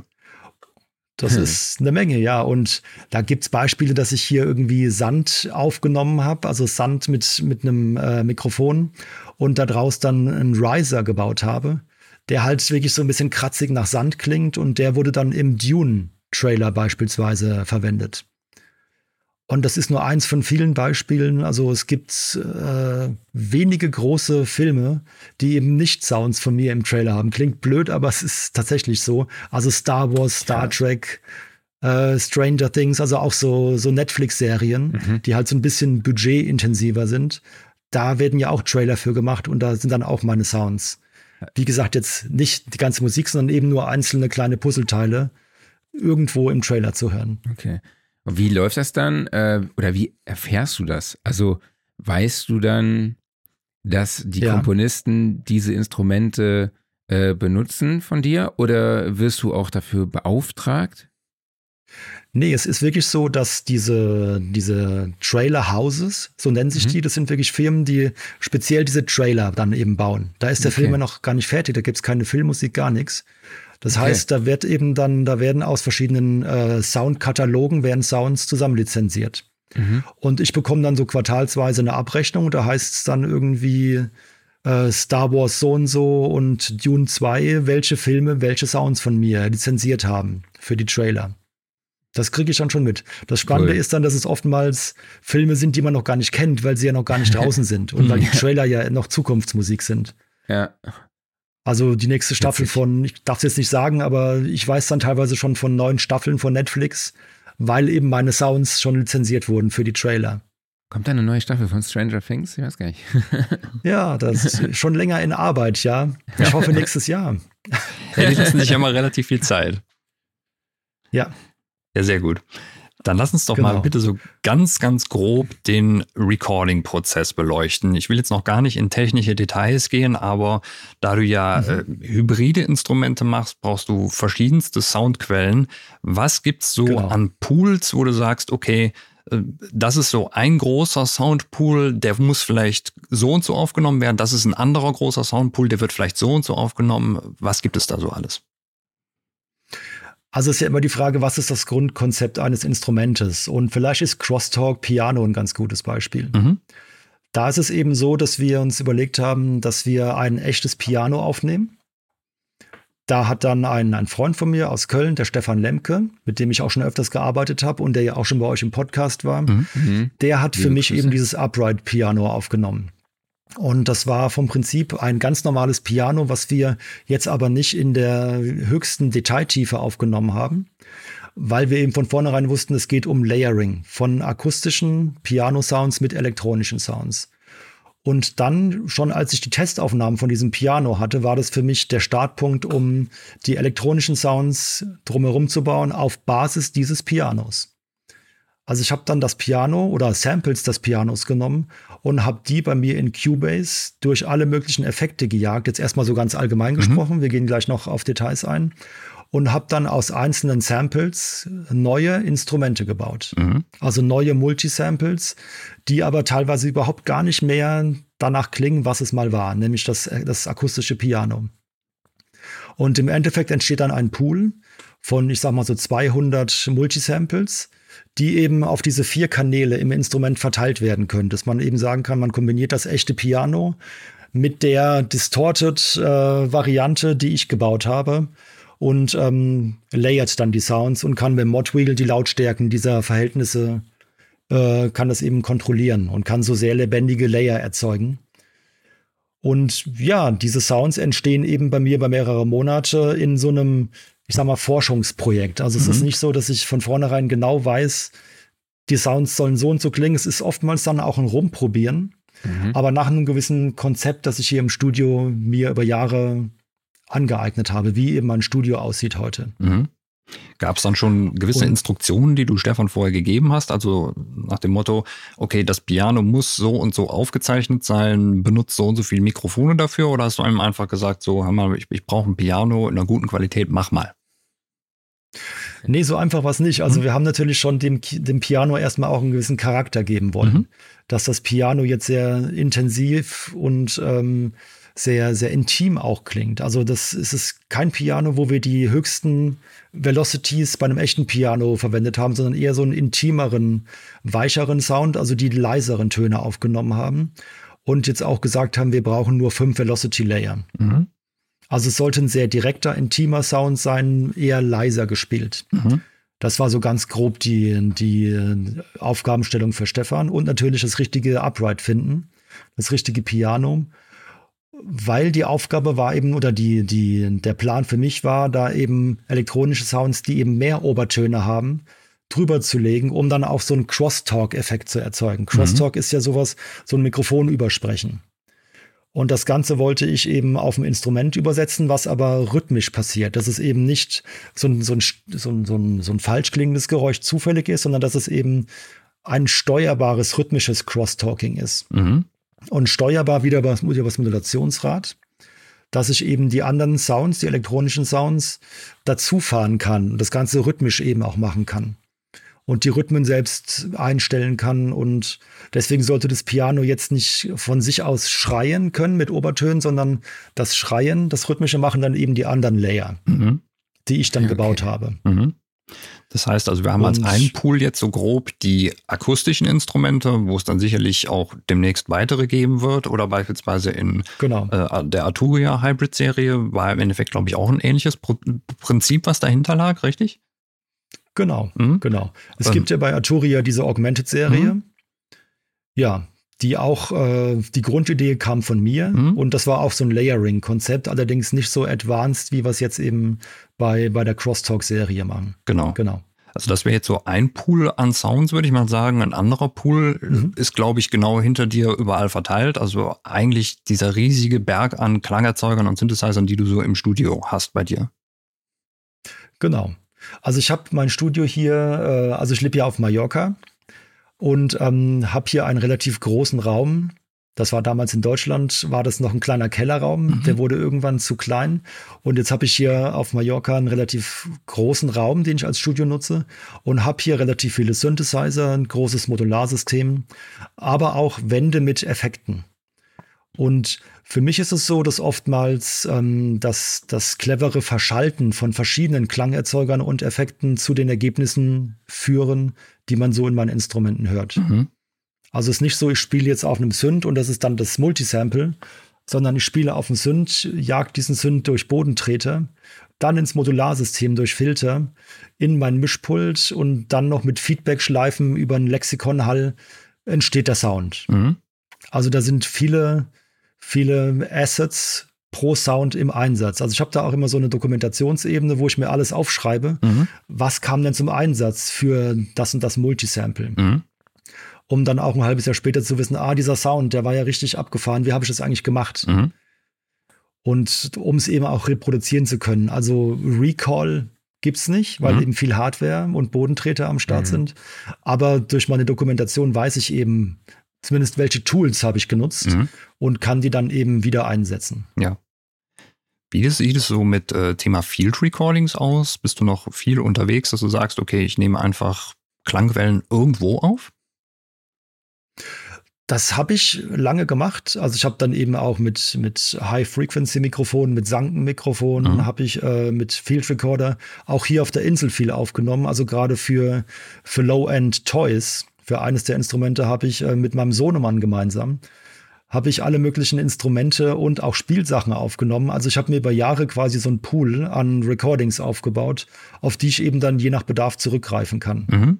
Das hm. ist eine Menge, ja. Und da gibt es Beispiele, dass ich hier irgendwie Sand aufgenommen habe, also Sand mit, mit einem äh, Mikrofon und da draus dann einen Riser gebaut habe, der halt wirklich so ein bisschen kratzig nach Sand klingt und der wurde dann im Dune-Trailer beispielsweise verwendet. Und das ist nur eins von vielen Beispielen. Also es gibt äh, wenige große Filme, die eben nicht Sounds von mir im Trailer haben. Klingt blöd, aber es ist tatsächlich so. Also Star Wars, Star ja. Trek, äh, Stranger Things, also auch so, so Netflix-Serien, mhm. die halt so ein bisschen budgetintensiver sind. Da werden ja auch Trailer für gemacht und da sind dann auch meine Sounds. Wie gesagt, jetzt nicht die ganze Musik, sondern eben nur einzelne kleine Puzzleteile irgendwo im Trailer zu hören. Okay. Und wie läuft das dann? Äh, oder wie erfährst du das? Also weißt du dann, dass die ja. Komponisten diese Instrumente äh, benutzen von dir? Oder wirst du auch dafür beauftragt? Nee, es ist wirklich so, dass diese, diese Trailer-Houses, so nennen sich mhm. die, das sind wirklich Firmen, die speziell diese Trailer dann eben bauen. Da ist der okay. Film ja noch gar nicht fertig, da gibt es keine Filmmusik, gar nichts. Das okay. heißt, da wird eben dann, da werden aus verschiedenen äh, Soundkatalogen werden Sounds zusammen lizenziert. Mhm. Und ich bekomme dann so quartalsweise eine Abrechnung, da heißt es dann irgendwie äh, Star Wars so und so und Dune zwei, welche Filme, welche Sounds von mir lizenziert haben für die Trailer. Das kriege ich dann schon mit. Das Spannende cool. ist dann, dass es oftmals Filme sind, die man noch gar nicht kennt, weil sie ja noch gar nicht draußen sind und weil die Trailer ja noch Zukunftsmusik sind. Ja. Also die nächste Staffel Witzig. von, ich darf es jetzt nicht sagen, aber ich weiß dann teilweise schon von neuen Staffeln von Netflix, weil eben meine Sounds schon lizenziert wurden für die Trailer. Kommt da eine neue Staffel von Stranger Things? Ich weiß gar nicht. Ja, das ist schon länger in Arbeit, ja. Ich hoffe nächstes Jahr. Ja, die lassen sich ja mal relativ viel Zeit. Ja. Ja, sehr gut. Dann lass uns doch genau. mal bitte so ganz, ganz grob den Recording-Prozess beleuchten. Ich will jetzt noch gar nicht in technische Details gehen, aber da du ja mhm. äh, hybride Instrumente machst, brauchst du verschiedenste Soundquellen. Was gibt's so genau. an Pools, wo du sagst, okay, das ist so ein großer Soundpool, der muss vielleicht so und so aufgenommen werden. Das ist ein anderer großer Soundpool, der wird vielleicht so und so aufgenommen. Was gibt es da so alles? Also ist ja immer die Frage, was ist das Grundkonzept eines Instrumentes? Und vielleicht ist Crosstalk Piano ein ganz gutes Beispiel. Mhm. Da ist es eben so, dass wir uns überlegt haben, dass wir ein echtes Piano aufnehmen. Da hat dann ein, ein Freund von mir aus Köln, der Stefan Lemke, mit dem ich auch schon öfters gearbeitet habe und der ja auch schon bei euch im Podcast war, mhm. der hat für mich eben dieses Upright Piano aufgenommen. Und das war vom Prinzip ein ganz normales Piano, was wir jetzt aber nicht in der höchsten Detailtiefe aufgenommen haben, weil wir eben von vornherein wussten, es geht um Layering von akustischen Piano-Sounds mit elektronischen Sounds. Und dann, schon als ich die Testaufnahmen von diesem Piano hatte, war das für mich der Startpunkt, um die elektronischen Sounds drumherum zu bauen auf Basis dieses Pianos. Also ich habe dann das Piano oder Samples des Pianos genommen und habe die bei mir in Cubase durch alle möglichen Effekte gejagt. Jetzt erstmal so ganz allgemein mhm. gesprochen, wir gehen gleich noch auf Details ein. Und habe dann aus einzelnen Samples neue Instrumente gebaut. Mhm. Also neue Multisamples, die aber teilweise überhaupt gar nicht mehr danach klingen, was es mal war, nämlich das, das akustische Piano. Und im Endeffekt entsteht dann ein Pool von, ich sag mal so zweihundert Multisamples, die eben auf diese vier Kanäle im Instrument verteilt werden können. Dass man eben sagen kann, man kombiniert das echte Piano mit der Distorted-Variante, äh, die ich gebaut habe. Und ähm, layert dann die Sounds und kann mit Mod Wheel die Lautstärken dieser Verhältnisse, äh, kann das eben kontrollieren und kann so sehr lebendige Layer erzeugen. Und ja, diese Sounds entstehen eben bei mir bei mehreren Monate in so einem, ich sag mal, Forschungsprojekt. Also mhm. es ist nicht so, dass ich von vornherein genau weiß, die Sounds sollen so und so klingen. Es ist oftmals dann auch ein Rumprobieren, mhm. aber nach einem gewissen Konzept, das ich hier im Studio mir über Jahre angeeignet habe, wie eben mein Studio aussieht heute. Mhm. Gab es dann schon gewisse und, Instruktionen, die du Stefan vorher gegeben hast? Also nach dem Motto, okay, das Piano muss so und so aufgezeichnet sein, benutzt so und so viele Mikrofone dafür? Oder hast du einem einfach gesagt, so, hör mal, ich, ich brauche ein Piano in einer guten Qualität, mach mal? Nee, so einfach war es nicht. Also mhm. wir haben natürlich schon dem, dem Piano erstmal auch einen gewissen Charakter geben wollen. Mhm. Dass das Piano jetzt sehr intensiv und ähm, sehr, sehr intim auch klingt. Also das ist es kein Piano, wo wir die höchsten Velocities bei einem echten Piano verwendet haben, sondern eher so einen intimeren, weicheren Sound, also die leiseren Töne aufgenommen haben und jetzt auch gesagt haben, wir brauchen nur fünf Velocity-Layer. Mhm. Also es sollte ein sehr direkter, intimer Sound sein, eher leiser gespielt. Mhm. Das war so ganz grob die, die Aufgabenstellung für Stefan und natürlich das richtige Upright finden, das richtige Piano. Weil die Aufgabe war eben, oder die, die, der Plan für mich war, da eben elektronische Sounds, die eben mehr Obertöne haben, drüber zu legen, um dann auch so einen Crosstalk-Effekt zu erzeugen. Crosstalk mhm. ist ja sowas, so ein Mikrofon übersprechen. Und das Ganze wollte ich eben auf ein Instrument übersetzen, was aber rhythmisch passiert. Dass es eben nicht so ein, so ein, so ein, so ein, so ein falsch klingendes Geräusch zufällig ist, sondern dass es eben ein steuerbares, rhythmisches Crosstalking ist. Mhm. Und steuerbar wieder über das Modulationsrad, dass ich eben die anderen Sounds, die elektronischen Sounds, dazufahren kann und das Ganze rhythmisch eben auch machen kann. Und die Rhythmen selbst einstellen kann. Und deswegen sollte das Piano jetzt nicht von sich aus schreien können mit Obertönen, sondern das Schreien, das Rhythmische machen dann eben die anderen Layer, mhm. die ich dann okay. gebaut habe. Mhm. Das heißt also, wir haben und als einen Pool jetzt so grob die akustischen Instrumente, wo es dann sicherlich auch demnächst weitere geben wird oder beispielsweise in genau. äh, der Arturia Hybrid-Serie war im Endeffekt, glaube ich, auch ein ähnliches Pro- Prinzip, was dahinter lag, richtig? Genau, mhm. genau. Es ähm. gibt ja bei Arturia diese Augmented-Serie, mhm. ja, die auch, äh, die Grundidee kam von mir mhm. und das war auch so ein Layering-Konzept, allerdings nicht so advanced, wie wir es jetzt eben bei, bei der Crosstalk-Serie machen. Genau. genau. Also das wäre jetzt so ein Pool an Sounds, würde ich mal sagen. Ein anderer Pool mhm. ist, glaube ich, genau hinter dir überall verteilt. Also eigentlich dieser riesige Berg an Klangerzeugern und Synthesizern, die du so im Studio hast bei dir. Genau. Also ich habe mein Studio hier, äh, also ich lebe ja auf Mallorca. Und ähm, habe hier einen relativ großen Raum, Das war damals in Deutschland, war das noch ein kleiner Kellerraum. Mhm. Der wurde irgendwann zu klein. Und jetzt habe ich hier auf Mallorca einen relativ großen Raum, den ich als Studio nutze. Und habe hier relativ viele Synthesizer, ein großes Modularsystem, aber auch Wände mit Effekten. Und für mich ist es so, dass oftmals ähm, das, das clevere Verschalten von verschiedenen Klangerzeugern und Effekten zu den Ergebnissen führen, die man so in meinen Instrumenten hört. Mhm. Also es ist nicht so, ich spiele jetzt auf einem Synth und das ist dann das Multisample, sondern ich spiele auf dem Synth, jag diesen Synth durch Bodentreter, dann ins Modularsystem durch Filter, in mein Mischpult und dann noch mit Feedback-Schleifen über einen Lexikonhall entsteht der Sound. Mhm. Also da sind viele, viele Assets pro Sound im Einsatz. Also ich habe da auch immer so eine Dokumentationsebene, wo ich mir alles aufschreibe. Mhm. Was kam denn zum Einsatz für das und das Multisample? Mhm. Um dann auch ein halbes Jahr später zu wissen, ah, dieser Sound, der war ja richtig abgefahren, wie habe ich das eigentlich gemacht? Mhm. Und um es eben auch reproduzieren zu können. Also Recall gibt's nicht, weil mhm. eben viel Hardware und Bodentreter am Start mhm. sind. Aber durch meine Dokumentation weiß ich eben, zumindest welche Tools habe ich genutzt mhm. und kann die dann eben wieder einsetzen. Ja. Wie sieht es so mit äh, Thema Field Recordings aus? Bist du noch viel unterwegs, dass du sagst, okay, ich nehme einfach Klangwellen irgendwo auf? Das habe ich lange gemacht. Also ich habe dann eben auch mit, mit High-Frequency-Mikrofonen, mit Sanken-Mikrofonen, mhm. habe ich äh, mit Field Recorder auch hier auf der Insel viel aufgenommen. Also gerade für, für Low-End-Toys, für eines der Instrumente habe ich äh, mit meinem Sohnemann gemeinsam, habe ich alle möglichen Instrumente und auch Spielsachen aufgenommen. Also ich habe mir über Jahre quasi so einen Pool an Recordings aufgebaut, auf die ich eben dann je nach Bedarf zurückgreifen kann. Mhm.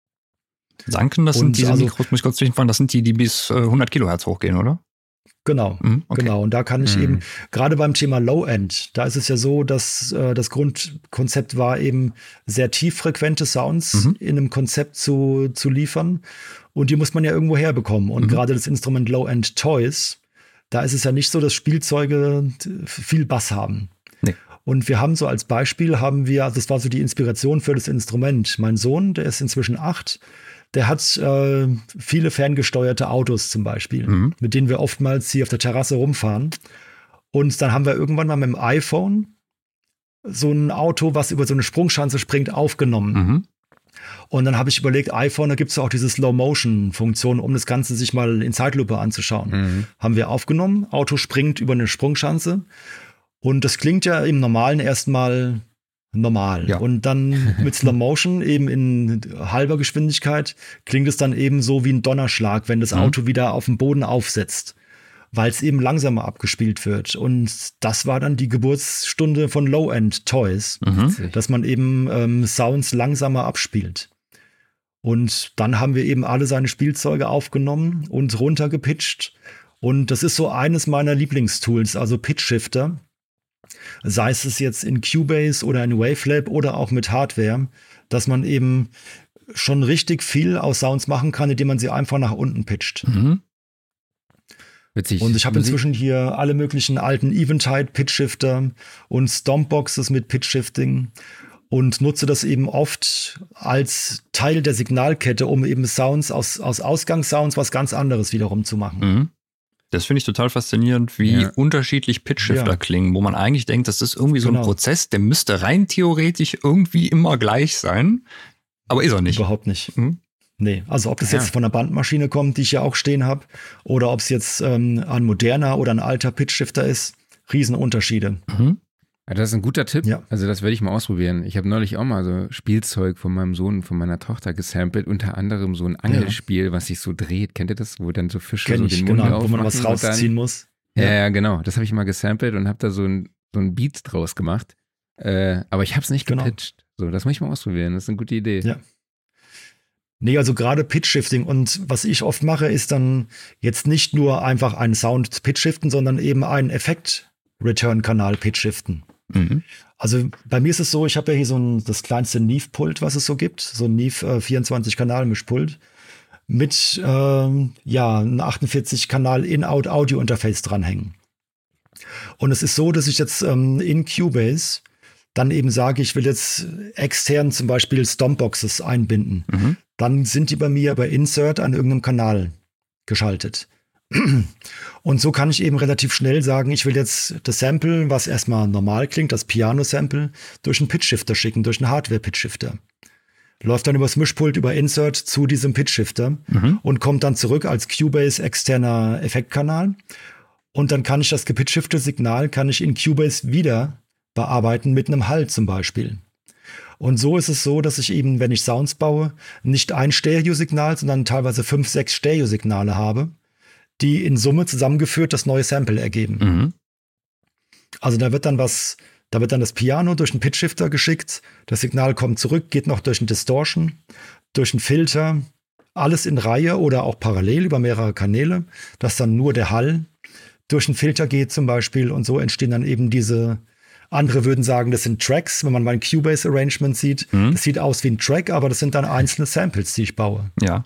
Sanken, das und sind diese also, Mikros, muss ich kurz zwischenfahren, das sind die, die bis äh, hundert Kilohertz hochgehen, oder? Genau, mhm, okay. genau. Und da kann ich mhm. eben, gerade beim Thema Low-End, da ist es ja so, dass äh, das Grundkonzept war eben sehr tieffrequente Sounds mhm. in einem Konzept zu, zu liefern. Und die muss man ja irgendwo herbekommen. Und mhm. gerade das Instrument Low-End Toys, da ist es ja nicht so, dass Spielzeuge viel Bass haben. Nee. Und wir haben so als Beispiel, haben wir, also das war so die Inspiration für das Instrument. Mein Sohn, der ist inzwischen acht, der hat äh, viele ferngesteuerte Autos zum Beispiel, mhm. mit denen wir oftmals hier auf der Terrasse rumfahren. Und dann haben wir irgendwann mal mit dem iPhone so ein Auto, was über so eine Sprungschanze springt, aufgenommen. Mhm. Und dann habe ich überlegt, iPhone, da gibt es ja auch diese Slow-Motion-Funktion, um das Ganze sich mal in Zeitlupe anzuschauen. Mhm. Haben wir aufgenommen, Auto springt über eine Sprungschanze. Und das klingt ja im Normalen erstmal normal. Ja. Und dann mit Slow Motion eben in halber Geschwindigkeit klingt es dann eben so wie ein Donnerschlag, wenn das Auto mhm. wieder auf dem Boden aufsetzt, weil es eben langsamer abgespielt wird. Und das war dann die Geburtsstunde von Low-End Toys, mhm. dass man eben ähm, Sounds langsamer abspielt. Und dann haben wir eben alle seine Spielzeuge aufgenommen und runtergepitcht. Und das ist so eines meiner Lieblingstools, also Pitch Shifter. Sei es jetzt in Cubase oder in Wavelab oder auch mit Hardware, dass man eben schon richtig viel aus Sounds machen kann, indem man sie einfach nach unten pitcht. Mhm. Witzig. Und ich habe inzwischen hier alle möglichen alten Eventide Pitch Shifter und Stompboxes mit Pitch Shifting und nutze das eben oft als Teil der Signalkette, um eben Sounds aus, aus Ausgangssounds was ganz anderes wiederum zu machen. Mhm. Das finde ich total faszinierend, wie ja. unterschiedlich Pitch-Shifter ja. klingen, wo man eigentlich denkt, das ist irgendwie so genau. ein Prozess, der müsste rein theoretisch irgendwie immer gleich sein, aber ist er nicht. Überhaupt nicht. Mhm. Nee, also ob das ja. jetzt von einer Bandmaschine kommt, die ich ja auch stehen habe, oder ob es jetzt ähm, ein moderner oder ein alter Pitch-Shifter ist, Riesenunterschiede. Mhm. Ja, das ist ein guter Tipp. Ja. Also das werde ich mal ausprobieren. Ich habe neulich auch mal so Spielzeug von meinem Sohn, von meiner Tochter gesampelt, unter anderem so ein Angelspiel, ja. was sich so dreht. Kennt ihr das? Wo dann so Fische Kenn so ich, den Mund genau, aufmachen, wo man was rausziehen dann, muss. Ja, ja, genau. Das habe ich mal gesampelt und habe da so ein, so ein Beat draus gemacht. Äh, aber ich habe es nicht genau. gepitcht. So, das muss ich mal ausprobieren. Das ist eine gute Idee. Ja. Nee, also gerade Pitch-Shifting. Und was ich oft mache, ist dann jetzt nicht nur einfach einen Sound Pitch-Shiften, sondern eben einen Effekt-Return-Kanal Pitch-Shiften. Mhm. Also bei mir ist es so, ich habe ja hier so ein, das kleinste Neve-Pult, was es so gibt, so ein Neve äh, vierundzwanzig-Kanal-Mischpult mit äh, ja, einem achtundvierzig-Kanal In-Out-Audio-Interface dranhängen. Und es ist so, dass ich jetzt ähm, in Cubase dann eben sage, ich will jetzt extern zum Beispiel Stompboxes einbinden. Mhm. Dann sind die bei mir bei Insert an irgendeinem Kanal geschaltet. Und so kann ich eben relativ schnell sagen, ich will jetzt das Sample, was erstmal normal klingt, das Piano-Sample, durch einen Pitch-Shifter schicken, durch einen Hardware-Pitch-Shifter. Läuft dann übers Mischpult, über Insert zu diesem Pitch-Shifter mhm. und kommt dann zurück als Cubase externer Effektkanal. Und dann kann ich das gepitch-shiftete Signal kann ich in Cubase wieder bearbeiten mit einem Hall zum Beispiel. Und so ist es so, dass ich eben, wenn ich Sounds baue, nicht ein Stereo-Signal, sondern teilweise fünf, sechs Stereo-Signale habe, die in Summe zusammengeführt das neue Sample ergeben. Mhm. Also da wird dann was, da wird dann das Piano durch einen Pitch-Shifter geschickt, das Signal kommt zurück, geht noch durch einen Distortion, durch einen Filter, alles in Reihe oder auch parallel über mehrere Kanäle, dass dann nur der Hall durch einen Filter geht zum Beispiel und so entstehen dann eben diese, andere würden sagen, das sind Tracks, wenn man mein Cubase-Arrangement sieht, mhm. das sieht aus wie ein Track, aber das sind dann einzelne Samples, die ich baue. Ja.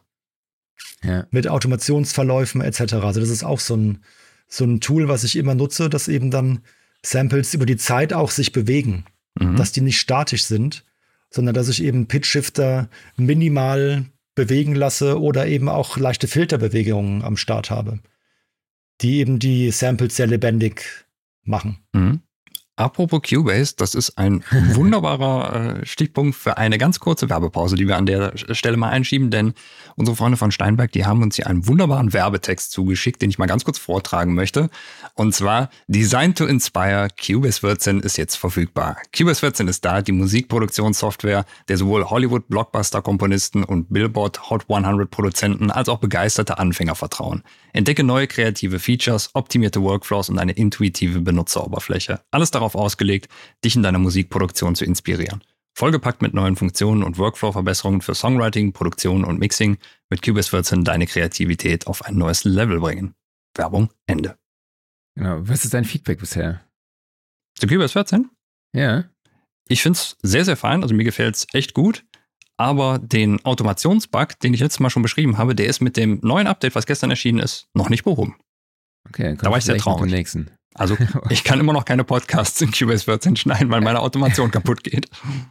Ja. Mit Automationsverläufen et cetera. Also das ist auch so ein, so ein Tool, was ich immer nutze, dass eben dann Samples über die Zeit auch sich bewegen, mhm. dass die nicht statisch sind, sondern dass ich eben Pitch-Shifter minimal bewegen lasse oder eben auch leichte Filterbewegungen am Start habe, die eben die Samples sehr lebendig machen. Mhm. Apropos Cubase, das ist ein wunderbarer äh, Stichpunkt für eine ganz kurze Werbepause, die wir an der Stelle mal einschieben, denn unsere Freunde von Steinberg, die haben uns hier einen wunderbaren Werbetext zugeschickt, den ich mal ganz kurz vortragen möchte. Und zwar Design to Inspire, Cubase vierzehn ist jetzt verfügbar. Cubase vierzehn ist da, die Musikproduktionssoftware, der sowohl Hollywood-Blockbuster-Komponisten und Billboard Hot hundert-Produzenten als auch begeisterte Anfänger vertrauen. Entdecke neue kreative Features, optimierte Workflows und eine intuitive Benutzeroberfläche. Alles darauf ausgelegt, dich in deiner Musikproduktion zu inspirieren. Vollgepackt mit neuen Funktionen und Workflow-Verbesserungen für Songwriting, Produktion und Mixing wird Cubase vierzehn deine Kreativität auf ein neues Level bringen. Werbung, Ende. Genau. Was ist dein Feedback bisher? Zu Cubase vierzehn? Ja. Ich finde es sehr, sehr fein. Also mir gefällt es echt gut. Aber den Automationsbug, den ich letztes Mal schon beschrieben habe, der ist mit dem neuen Update, was gestern erschienen ist, noch nicht behoben. Okay, dann da war ich sehr traurig. Nächsten. Also ich kann immer noch keine Podcasts in Cubase vierzehn schneiden, weil meine Automation kaputt geht.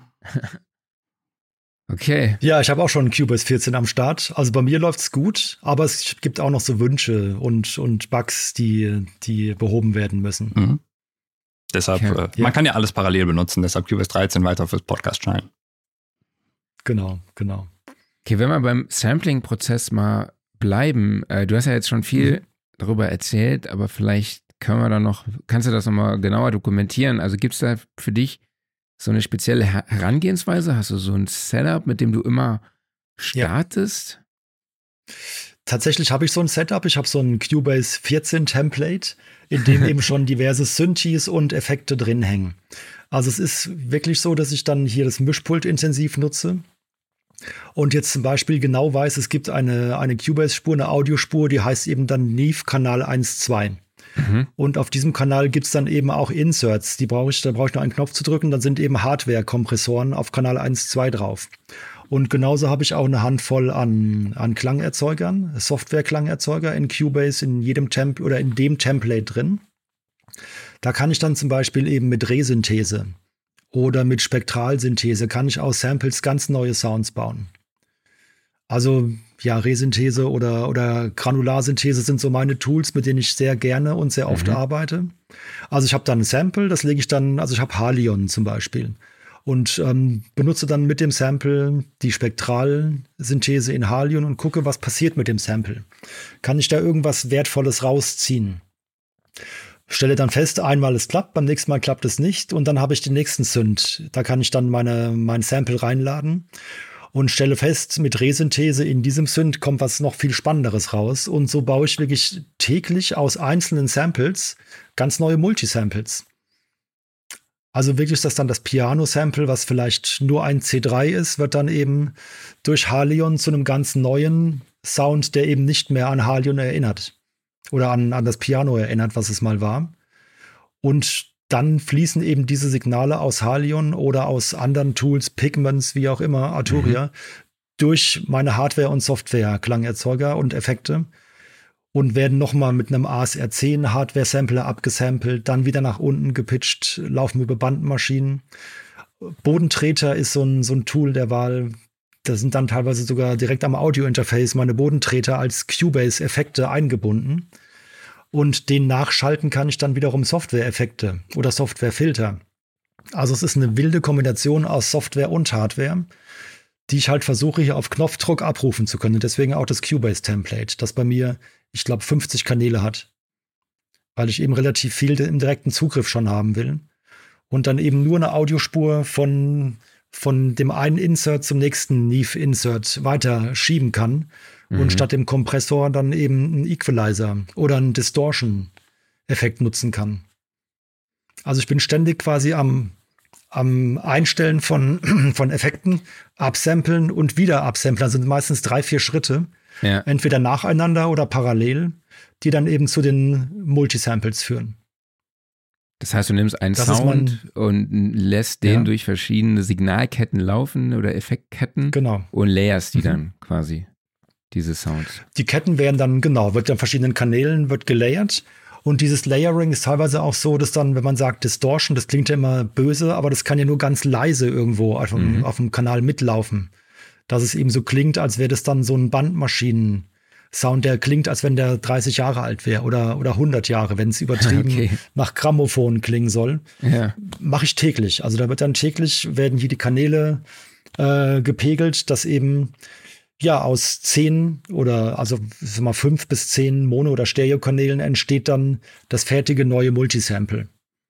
Okay. Ja, ich habe auch schon Cubase vierzehn am Start. Also bei mir läuft's gut, aber es gibt auch noch so Wünsche und, und Bugs, die, die behoben werden müssen. Mhm. Deshalb, okay. äh, ja. man kann ja alles parallel benutzen, deshalb Cubase dreizehn weiter fürs Podcast schneiden. Genau, genau. Okay, wenn wir beim Sampling-Prozess mal bleiben, äh, du hast ja jetzt schon viel mhm. darüber erzählt, aber vielleicht können wir da noch, kannst du das nochmal genauer dokumentieren? Also gibt es da für dich so eine spezielle Herangehensweise? Hast du so ein Setup, mit dem du immer startest? Ja. Tatsächlich habe ich so ein Setup. Ich habe so ein Cubase vierzehn Template, in dem eben schon diverse Synthes und Effekte drin hängen. Also es ist wirklich so, dass ich dann hier das Mischpult intensiv nutze und jetzt zum Beispiel genau weiß, es gibt eine, eine Cubase-Spur, eine Audiospur, die heißt eben dann Neve Kanal eins zwei. Mhm. Und auf diesem Kanal gibt es dann eben auch Inserts. Die brauche ich, da brauche ich nur einen Knopf zu drücken, dann sind eben Hardware-Kompressoren auf Kanal eins zwei drauf. Und genauso habe ich auch eine Handvoll an, an Klangerzeugern, Software-Klangerzeuger in Cubase in jedem Temp oder in dem Template drin. Da kann ich dann zum Beispiel eben mit Resynthese oder mit Spektralsynthese kann ich aus Samples ganz neue Sounds bauen. Also ja, Resynthese oder, oder Granularsynthese sind so meine Tools, mit denen ich sehr gerne und sehr oft mhm. arbeite. Also ich habe dann ein Sample, das lege ich dann, also ich habe Halion zum Beispiel und ähm, benutze dann mit dem Sample die Spektralsynthese in Halion und gucke, was passiert mit dem Sample. Kann ich da irgendwas Wertvolles rausziehen? Stelle dann fest, einmal es klappt, beim nächsten Mal klappt es nicht und dann habe ich den nächsten Synth. Da kann ich dann meine, mein Sample reinladen und stelle fest, mit Resynthese in diesem Synth kommt was noch viel Spannenderes raus und so baue ich wirklich täglich aus einzelnen Samples ganz neue Multisamples. Also wirklich ist das dann das Piano-Sample, was vielleicht nur ein C drei ist, wird dann eben durch Halion zu einem ganz neuen Sound, der eben nicht mehr an Halion erinnert. Oder an, an das Piano erinnert, was es mal war. Und dann fließen eben diese Signale aus Halion oder aus anderen Tools, Pigments, wie auch immer, Arturia, mhm. durch meine Hardware- und Software-Klangerzeuger und Effekte und werden nochmal mit einem A S R zehn Hardware-Sampler abgesampelt, dann wieder nach unten gepitcht, laufen über Bandmaschinen. Bodentreter ist so ein, so ein Tool der Wahl. Da sind dann teilweise sogar direkt am Audio-Interface meine Bodentreter als Cubase-Effekte eingebunden. und den nachschalten kann ich dann wiederum Software-Effekte oder Software-Filter. Also es ist eine wilde Kombination aus Software und Hardware, die ich halt versuche hier auf Knopfdruck abrufen zu können. Und deswegen auch das Cubase-Template, das bei mir, ich glaube, fünfzig Kanäle hat. Weil ich eben relativ viel im direkten Zugriff schon haben will. Und dann eben nur eine Audiospur von, von dem einen Insert zum nächsten Neve-Insert weiter schieben kann. Mhm. Und statt dem Kompressor dann eben einen Equalizer oder einen Distortion-Effekt nutzen kann. Also ich bin ständig quasi am, am Einstellen von, von Effekten, absamplen und wieder absamplen. Also sind meistens drei, vier Schritte. Ja. Entweder nacheinander oder parallel, die dann eben zu den Multisamples führen. Das heißt, du nimmst einen das Sound und lässt den ja. durch verschiedene Signalketten laufen oder Effektketten genau. und layerst die mhm. dann quasi, diese Sounds. Die Ketten werden dann, genau, wird an verschiedenen Kanälen, wird gelayert. Und dieses Layering ist teilweise auch so, dass dann, wenn man sagt Distortion, das klingt ja immer böse, aber das kann ja nur ganz leise irgendwo auf dem, mhm. auf dem Kanal mitlaufen. Dass es eben so klingt, als wäre das dann so ein Bandmaschinen-Sound, der klingt, als wenn der dreißig Jahre alt wäre oder, oder hundert Jahre, wenn es übertrieben okay. nach Grammophon klingen soll. Ja. Mache ich täglich. Also da wird dann täglich, werden hier die Kanäle äh, gepegelt, dass eben ja aus zehn oder also sag mal fünf bis zehn Mono- oder Stereo-Kanälen entsteht dann das fertige neue Multisample.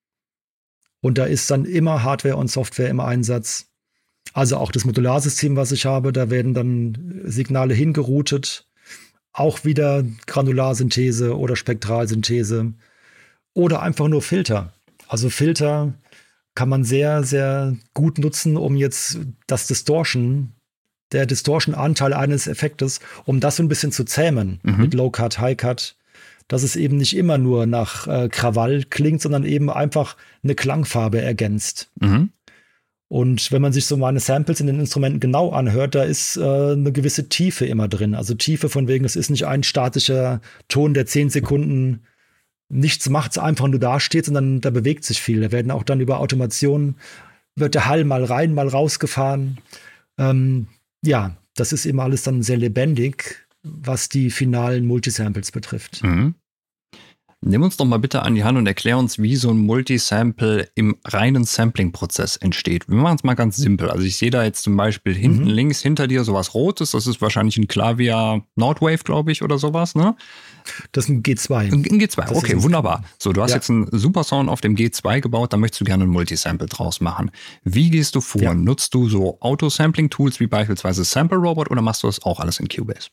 Und da ist dann immer Hardware und Software im Einsatz. Also auch das Modularsystem, was ich habe, da werden dann Signale hingeroutet. Auch wieder Granularsynthese oder Spektralsynthese oder einfach nur Filter. Also Filter kann man sehr, sehr gut nutzen, um jetzt das Distortion, der Distortion-Anteil eines Effektes, um das so ein bisschen zu zähmen mhm. mit Low-Cut, High-Cut, dass es eben nicht immer nur nach äh, Krawall klingt, sondern eben einfach eine Klangfarbe ergänzt. Mhm. Und wenn man sich so meine Samples in den Instrumenten genau anhört, da ist äh, eine gewisse Tiefe immer drin. Also Tiefe von wegen, das ist nicht ein statischer Ton, der zehn Sekunden nichts macht, einfach nur dasteht, sondern da bewegt sich viel. Da werden auch dann über Automation, wird der Hall mal rein, mal rausgefahren. Ähm, ja, das ist eben alles dann sehr lebendig, was die finalen Multisamples betrifft. Mhm. Nimm uns doch mal bitte an die Hand und erklär uns, wie so ein Multisample im reinen Sampling-Prozess entsteht. Wir machen es mal ganz simpel. Also ich sehe da jetzt zum Beispiel hinten mhm. links hinter dir sowas Rotes. Das ist wahrscheinlich ein Klavier Nordwave, glaube ich, oder sowas, ne? Das ist ein G zwei. Ein G zwei, das okay, wunderbar. So, du hast ja. jetzt einen super Sound auf dem G zwei gebaut, da möchtest du gerne ein Multisample draus machen. Wie gehst du vor? Ja. Nutzt du so Auto-Sampling-Tools wie beispielsweise Sample Robot oder machst du das auch alles in Cubase?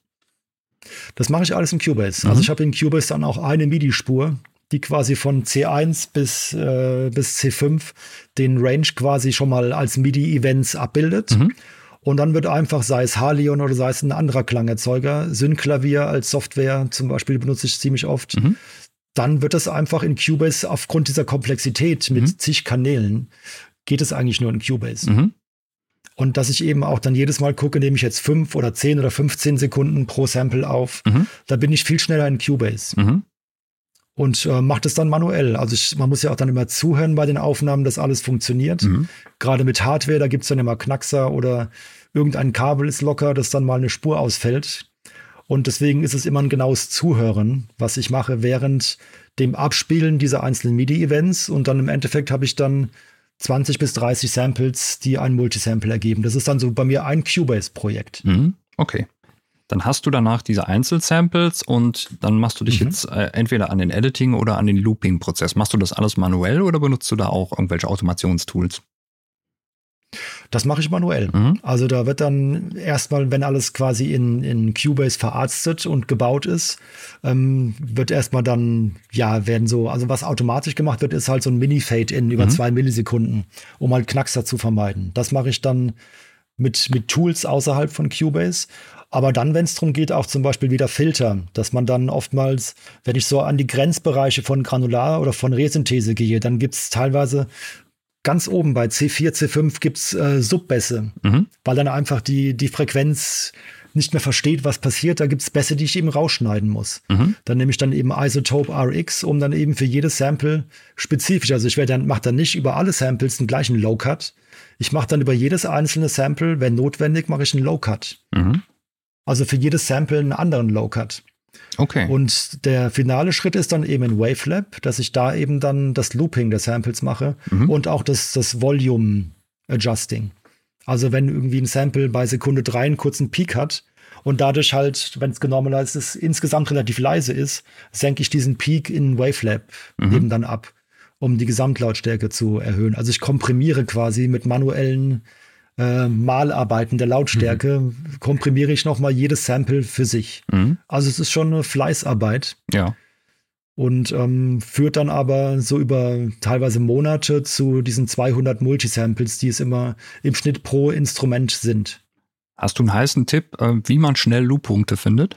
Das mache ich alles in Cubase. Mhm. Also ich habe in Cubase dann auch eine MIDI-Spur, die quasi von C eins bis, äh, bis C fünf den Range quasi schon mal als MIDI-Events abbildet. Mhm. Und dann wird einfach, sei es Harleon oder sei es ein anderer Klangerzeuger, Synklavier als Software zum Beispiel benutze ich ziemlich oft, mhm. dann wird das einfach in Cubase aufgrund dieser Komplexität mit mhm. zig Kanälen, geht es eigentlich nur in Cubase. Mhm. Und dass ich eben auch dann jedes Mal gucke, nehme ich jetzt fünf oder zehn oder fünfzehn Sekunden pro Sample auf. Mhm. Da bin ich viel schneller in Cubase. Mhm. Und äh, mache das dann manuell. Also ich, man muss ja auch dann immer zuhören bei den Aufnahmen, dass alles funktioniert. Mhm. Gerade mit Hardware, da gibt es dann immer Knackser oder irgendein Kabel ist locker, dass dann mal eine Spur ausfällt. Und deswegen ist es immer ein genaues Zuhören, was ich mache während dem Abspielen dieser einzelnen MIDI-Events. Und dann im Endeffekt habe ich dann zwanzig bis dreißig Samples, die ein Multisample ergeben. Das ist dann so bei mir ein Cubase-Projekt. Mhm. Okay. Dann hast du danach diese Einzelsamples und dann machst du dich mhm. jetzt äh, entweder an den Editing- oder an den Looping-Prozess. Machst du das alles manuell oder benutzt du da auch irgendwelche Automationstools? Das mache ich manuell. Mhm. Also da wird dann erstmal, wenn alles quasi in, in Cubase verarztet und gebaut ist, ähm, wird erstmal dann, ja, werden so, also was automatisch gemacht wird, ist halt so ein Mini-Fade-In über mhm. zwei Millisekunden, um halt Knackser zu vermeiden. Das mache ich dann mit, mit Tools außerhalb von Cubase. Aber dann, wenn es darum geht, auch zum Beispiel wieder Filter, dass man dann oftmals, wenn ich so an die Grenzbereiche von Granular oder von Resynthese gehe, dann gibt es teilweise ganz oben bei C vier, C fünf gibt's äh, Subbässe, mhm. weil dann einfach die, die Frequenz nicht mehr versteht, was passiert. Da gibt's Bässe, die ich eben rausschneiden muss. Mhm. Dann nehme ich dann eben Isotope R X, um dann eben für jedes Sample spezifisch, also ich werde dann, mache dann nicht über alle Samples den gleichen Low-Cut. Ich mache dann über jedes einzelne Sample, wenn notwendig, mache ich einen Low-Cut. Mhm. Also für jedes Sample einen anderen Low-Cut. Okay. Und der finale Schritt ist dann eben in Wavelab, dass ich da eben dann das Looping der Samples mache mhm. und auch das, das Volume Adjusting. Also wenn irgendwie ein Sample bei Sekunde drei einen kurzen Peak hat und dadurch halt, wenn es genormalized ist, insgesamt relativ leise ist, senke ich diesen Peak in Wavelab mhm. eben dann ab, um die Gesamtlautstärke zu erhöhen. Also ich komprimiere quasi mit manuellen äh, Malarbeiten der Lautstärke, mhm. komprimiere ich nochmal jedes Sample für sich. Mhm. Also es ist schon eine Fleißarbeit. Ja. Und ähm, führt dann aber so über teilweise Monate zu diesen zweihundert Multisamples, die es immer im Schnitt pro Instrument sind. Hast du einen heißen Tipp, wie man schnell Loop-Punkte findet?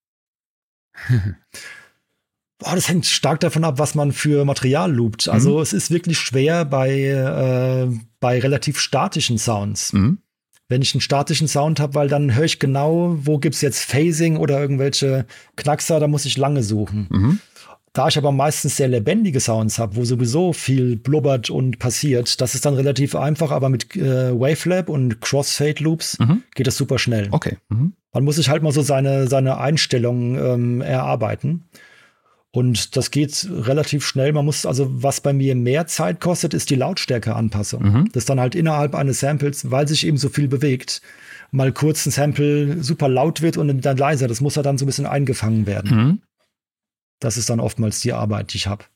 Boah, das hängt stark davon ab, was man für Material loopt. Also mhm. es ist wirklich schwer bei, äh, bei relativ statischen Sounds. Mhm. Wenn ich einen statischen Sound habe, weil dann höre ich genau, wo gibt es jetzt Phasing oder irgendwelche Knackser, da muss ich lange suchen. Mhm. Da ich aber meistens sehr lebendige Sounds habe, wo sowieso viel blubbert und passiert, das ist dann relativ einfach, aber mit äh, Wavelab und Crossfade-Loops mhm. geht das super schnell. Okay. Mhm. Man muss sich halt mal so seine, seine Einstellungen ähm, erarbeiten. Und das geht relativ schnell. Man muss, also was bei mir mehr Zeit kostet, ist die Lautstärkeanpassung. Mhm. Das dann halt innerhalb eines Samples, weil sich eben so viel bewegt, mal kurz ein Sample super laut wird und dann leiser. Das muss ja dann so ein bisschen eingefangen werden. Mhm. Das ist dann oftmals die Arbeit, die ich habe.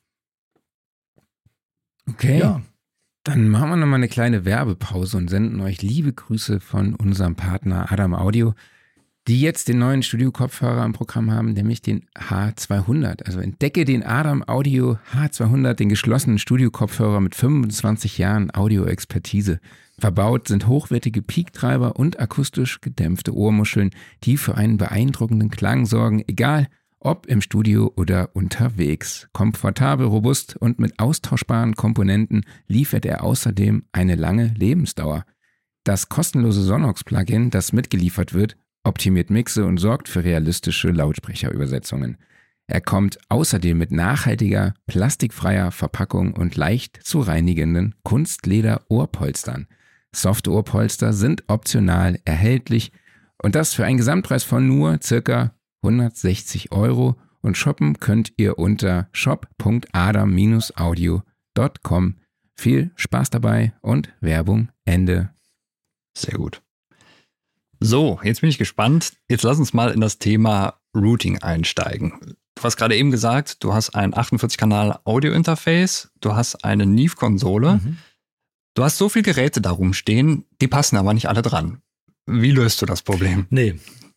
Okay, ja. Dann machen wir nochmal eine kleine Werbepause und senden euch liebe Grüße von unserem Partner Adam Audio, die jetzt den neuen Studio-Kopfhörer im Programm haben, nämlich den H zweihundert. Also entdecke den Adam Audio H zweihundert, den geschlossenen Studio-Kopfhörer mit fünfundzwanzig Jahren Audio-Expertise. Verbaut sind hochwertige Peak-Treiber und akustisch gedämpfte Ohrmuscheln, die für einen beeindruckenden Klang sorgen, egal ob im Studio oder unterwegs. Komfortabel, robust und mit austauschbaren Komponenten liefert er außerdem eine lange Lebensdauer. Das kostenlose Sonox-Plugin, das mitgeliefert wird, optimiert Mixe und sorgt für realistische Lautsprecherübersetzungen. Er kommt außerdem mit nachhaltiger, plastikfreier Verpackung und leicht zu reinigenden Kunstleder-Ohrpolstern. Soft-Ohrpolster sind optional erhältlich und das für einen Gesamtpreis von nur circa hundertsechzig Euro und shoppen könnt ihr unter shop punkt adam Bindestrich audio punkt com. Viel Spaß dabei und Werbung Ende. Sehr gut. So, jetzt bin ich gespannt. Jetzt lass uns mal in das Thema Routing einsteigen. Du hast gerade eben gesagt, du hast ein achtundvierzig Kanal Audio-Interface, du hast eine Neve-Konsole. Mhm. Du hast so viele Geräte da rumstehen, die passen aber nicht alle dran. Wie löst du das Problem? Nee.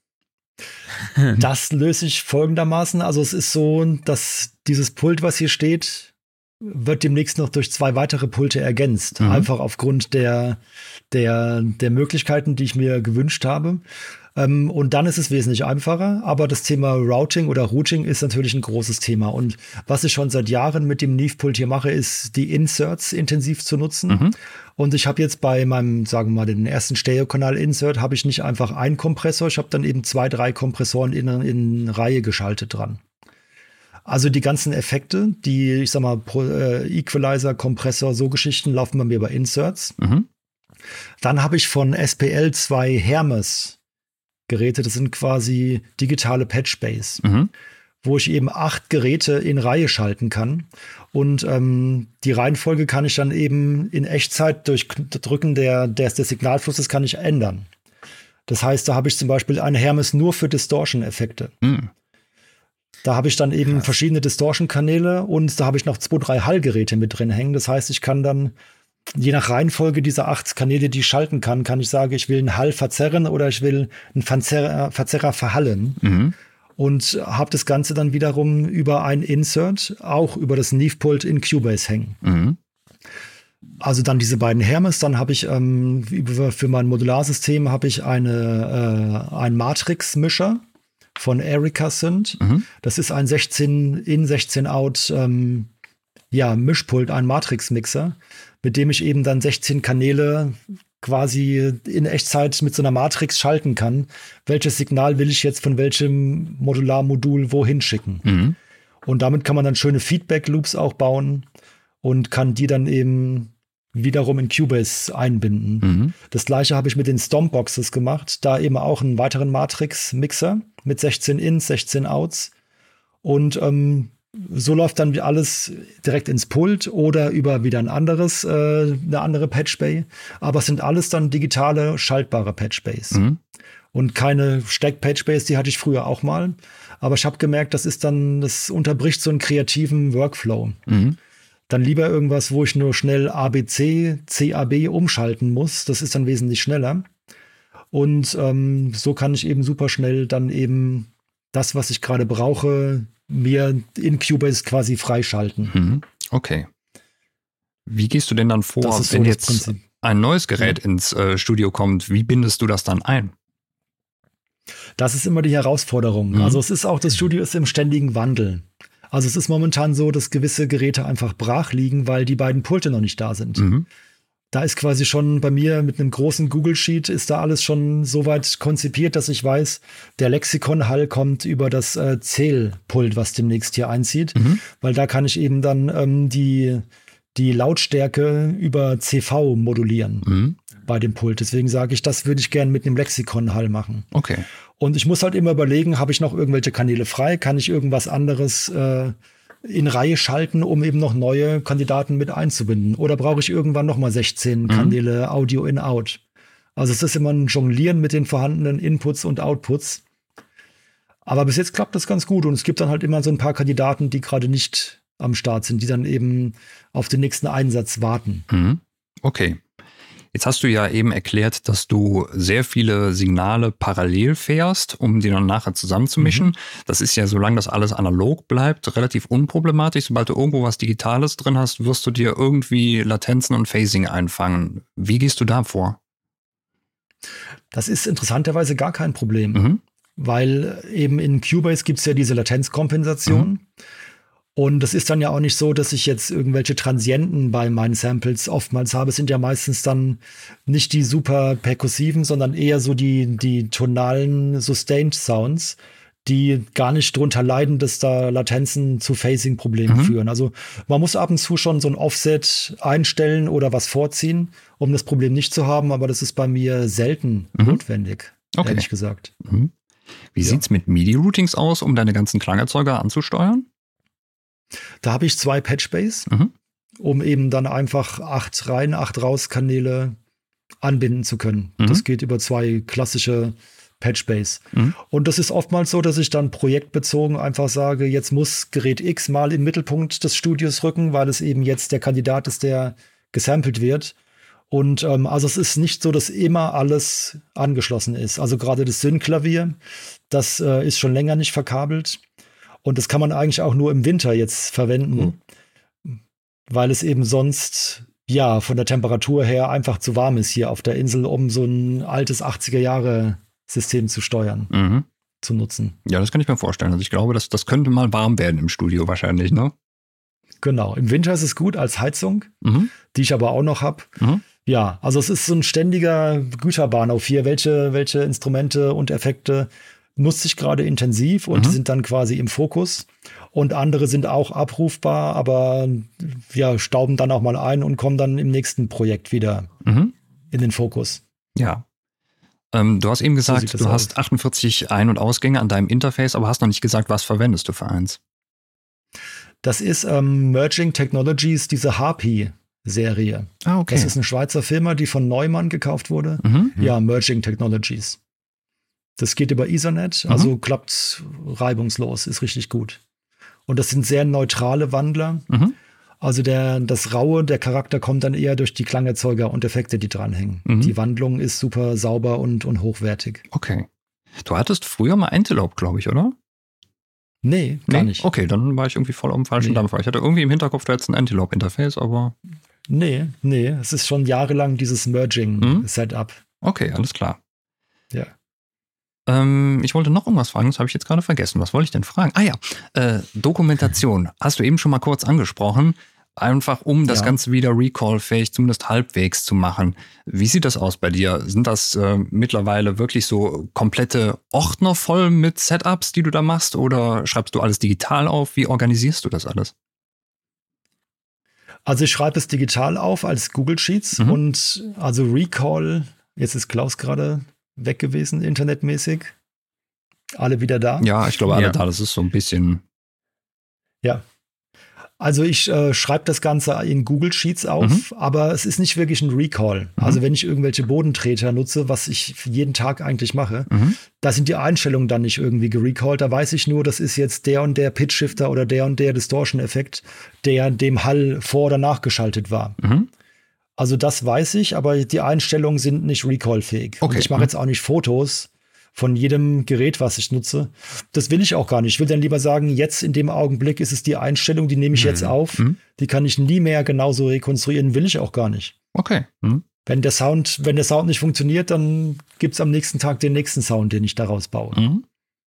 Das löse ich folgendermaßen. Also es ist so, dass dieses Pult, was hier steht, wird demnächst noch durch zwei weitere Pulte ergänzt. Mhm. Einfach aufgrund der, der, der Möglichkeiten, die ich mir gewünscht habe. Ähm, und dann ist es wesentlich einfacher. Aber das Thema Routing oder Routing ist natürlich ein großes Thema. Und was ich schon seit Jahren mit dem Neve-Pult hier mache, ist die Inserts intensiv zu nutzen. Mhm. Und ich habe jetzt bei meinem, sagen wir mal, den ersten Stereo-Kanal-Insert habe ich nicht einfach einen Kompressor, ich habe dann eben zwei, drei Kompressoren in, in Reihe geschaltet dran. Also die ganzen Effekte, die, ich sag mal, Pro, äh, Equalizer, Kompressor, so Geschichten laufen bei mir bei Inserts. Mhm. Dann habe ich von S P L zwei Hermes Geräte, das sind quasi digitale Patchbays, mhm. wo ich eben acht Geräte in Reihe schalten kann. Und ähm, die Reihenfolge kann ich dann eben in Echtzeit durch Drücken der, des, des Signalflusses kann ich ändern. Das heißt, da habe ich zum Beispiel eine Hermes nur für Distortion-Effekte. Mhm. Da habe ich dann eben Krass. verschiedene Distortion-Kanäle und da habe ich noch zwei, drei Hallgeräte mit drin hängen. Das heißt, ich kann dann, je nach Reihenfolge dieser acht Kanäle, die ich schalten kann, kann ich sagen, ich will einen Hall verzerren oder ich will einen Verzerrer, Verzerrer verhallen. Mhm. Und habe das Ganze dann wiederum über ein Insert, auch über das Neve-Pult in Cubase hängen. Mhm. Also dann diese beiden Hermes, dann habe ich ähm, für mein Modularsystem habe ich eine, äh, einen Matrix-Mischer von Erica Synth. Mhm. Das ist ein sechzehn in, sechzehn out ähm, ja, Mischpult, ein Matrix-Mixer, mit dem ich eben dann sechzehn Kanäle quasi in Echtzeit mit so einer Matrix schalten kann. Welches Signal will ich jetzt von welchem Modularmodul wohin schicken? Mhm. Und damit kann man dann schöne Feedback-Loops auch bauen und kann die dann eben wiederum in Cubase einbinden. Mhm. Das gleiche habe ich mit den Stompboxes gemacht, da eben auch einen weiteren Matrix-Mixer mit sechzehn Ins, sechzehn Outs, Und ähm, so läuft dann alles direkt ins Pult oder über wieder ein anderes, äh, eine andere Patchbay. Aber es sind alles dann digitale, schaltbare Patchbays. Mhm. Und keine Steck-Patchbays, die hatte ich früher auch mal. Aber ich habe gemerkt, das ist dann, das unterbricht so einen kreativen Workflow. Mhm. Dann lieber irgendwas, wo ich nur schnell A B C, C A B umschalten muss. Das ist dann wesentlich schneller. Und ähm, so kann ich eben super schnell dann eben das, was ich gerade brauche, mir in Cubase quasi freischalten. Mhm. Okay. Wie gehst du denn dann vor, wenn so jetzt Prinzip. ein neues Gerät ja. ins äh, Studio kommt? Wie bindest du das dann ein? Das ist immer die Herausforderung. Mhm. Also es ist auch, das Studio ist im ständigen Wandel. Also es ist momentan so, dass gewisse Geräte einfach brach liegen, weil die beiden Pulte noch nicht da sind. Mhm. Da ist quasi schon bei mir mit einem großen Google Sheet ist da alles schon so weit konzipiert, dass ich weiß, der Lexikon-Hall kommt über das äh, Zählpult, was demnächst hier einzieht. Mhm. Weil da kann ich eben dann ähm, die, die Lautstärke über C V modulieren mhm. bei dem Pult. Deswegen sage ich, das würde ich gerne mit einem Lexikon-Hall machen. Okay. Und ich muss halt immer überlegen, habe ich noch irgendwelche Kanäle frei? Kann ich irgendwas anderes äh, in Reihe schalten, um eben noch neue Kandidaten mit einzubinden? Oder brauche ich irgendwann noch mal sechzehn mhm. Kanäle Audio in-out? Also es ist immer ein Jonglieren mit den vorhandenen Inputs und Outputs. Aber bis jetzt klappt das ganz gut. Und es gibt dann halt immer so ein paar Kandidaten, die gerade nicht am Start sind, die dann eben auf den nächsten Einsatz warten. Mhm. Okay. Jetzt hast du ja eben erklärt, dass du sehr viele Signale parallel fährst, um die dann nachher zusammenzumischen. Mhm. Das ist ja, solange das alles analog bleibt, relativ unproblematisch. Sobald du irgendwo was Digitales drin hast, wirst du dir irgendwie Latenzen und Phasing einfangen. Wie gehst du da vor? Das ist interessanterweise gar kein Problem, mhm. weil eben in Cubase gibt es ja diese Latenzkompensation. Mhm. Und das ist dann ja auch nicht so, dass ich jetzt irgendwelche Transienten bei meinen Samples oftmals habe. Es sind ja meistens dann nicht die super perkussiven, sondern eher so die, die tonalen Sustained Sounds, die gar nicht drunter leiden, dass da Latenzen zu Phasing-Problemen mhm. führen. Also man muss ab und zu schon so ein Offset einstellen oder was vorziehen, um das Problem nicht zu haben. Aber das ist bei mir selten mhm. notwendig, okay. ehrlich gesagt. Mhm. Wie ja. sieht's mit MIDI-Routings aus, um deine ganzen Klangerzeuger anzusteuern? Da habe ich zwei Patchbays, mhm. um eben dann einfach acht rein, acht raus Kanäle anbinden zu können. Mhm. Das geht über zwei klassische Patchbays. Mhm. Und das ist oftmals so, dass ich dann projektbezogen einfach sage, jetzt muss Gerät X mal im Mittelpunkt des Studios rücken, weil es eben jetzt der Kandidat ist, der gesampelt wird. Und ähm, also es ist nicht so, dass immer alles angeschlossen ist. Also gerade das Sync-Klavier, das äh, ist schon länger nicht verkabelt. Und das kann man eigentlich auch nur im Winter jetzt verwenden, mhm. weil es eben sonst, ja, von der Temperatur her einfach zu warm ist hier auf der Insel, um so ein altes achtziger-Jahre-System zu steuern, mhm. zu nutzen. Ja, das kann ich mir vorstellen. Also ich glaube, das, das könnte mal warm werden im Studio wahrscheinlich, ne? Genau. Im Winter ist es gut als Heizung, mhm. die ich aber auch noch habe. Mhm. Ja, also es ist so ein ständiger Güterbahnhof hier. Welche, welche Instrumente und Effekte nutze ich gerade intensiv und mhm. die sind dann quasi im Fokus. Und andere sind auch abrufbar, aber ja, stauben dann auch mal ein und kommen dann im nächsten Projekt wieder mhm. in den Fokus. Ja. Ähm, du hast eben gesagt, so du aus. hast achtundvierzig Ein- und Ausgänge an deinem Interface, aber hast noch nicht gesagt, was verwendest du für eins? Das ist ähm, Merging Technologies, diese Harpy-Serie. Ah, okay. Das ist eine Schweizer Firma, die von Neumann gekauft wurde. Mhm. Ja, Merging Technologies. Das geht über Ethernet, also mhm. klappt reibungslos, ist richtig gut. Und das sind sehr neutrale Wandler. Mhm. Also der, das Raue, der Charakter kommt dann eher durch die Klangerzeuger und Effekte, die dranhängen. Mhm. Die Wandlung ist super sauber und, und hochwertig. Okay. Du hattest früher mal Antelope, glaube ich, oder? Nee, gar nee? nicht. Okay, dann war ich irgendwie voll am falschen nee. Dampfer. Ich hatte irgendwie im Hinterkopf, da jetzt ein Antelope-Interface, aber... Nee, nee, es ist schon jahrelang dieses Merging-Setup. Mhm. Okay, alles klar. Ja. Ähm, ich wollte noch irgendwas fragen, das habe ich jetzt gerade vergessen. Was wollte ich denn fragen? Ah ja, äh, Dokumentation. Hast du eben schon mal kurz angesprochen. Einfach um das ja. Ganze wieder recall-fähig, zumindest halbwegs zu machen. Wie sieht das aus bei dir? Sind das äh, mittlerweile wirklich so komplette Ordner voll mit Setups, die du da machst? Oder schreibst du alles digital auf? Wie organisierst du das alles? Also ich schreibe es digital auf als Google Sheets mhm. und also Recall, jetzt ist Klaus gerade weg gewesen, internetmäßig. Alle wieder da? Ja, ich glaube alle ja. da. Das ist so ein bisschen Ja. Also ich äh, schreibe das Ganze in Google Sheets auf, mhm. aber es ist nicht wirklich ein Recall. Mhm. Also wenn ich irgendwelche Bodentreter nutze, was ich jeden Tag eigentlich mache, mhm. da sind die Einstellungen dann nicht irgendwie gerecallt. Da weiß ich nur, das ist jetzt der und der Pitch-Shifter oder der und der Distortion-Effekt, der dem Hall vor- oder nachgeschaltet war. Mhm. Also das weiß ich, aber die Einstellungen sind nicht recall-fähig. Okay. Und ich mache mhm. jetzt auch nicht Fotos von jedem Gerät, was ich nutze. Das will ich auch gar nicht. Ich will dann lieber sagen, jetzt in dem Augenblick ist es die Einstellung, die nehme ich mhm. jetzt auf. Mhm. Die kann ich nie mehr genauso rekonstruieren, will ich auch gar nicht. Okay. Mhm. Wenn der Sound, wenn der Sound nicht funktioniert, dann gibt es am nächsten Tag den nächsten Sound, den ich daraus baue. Mhm.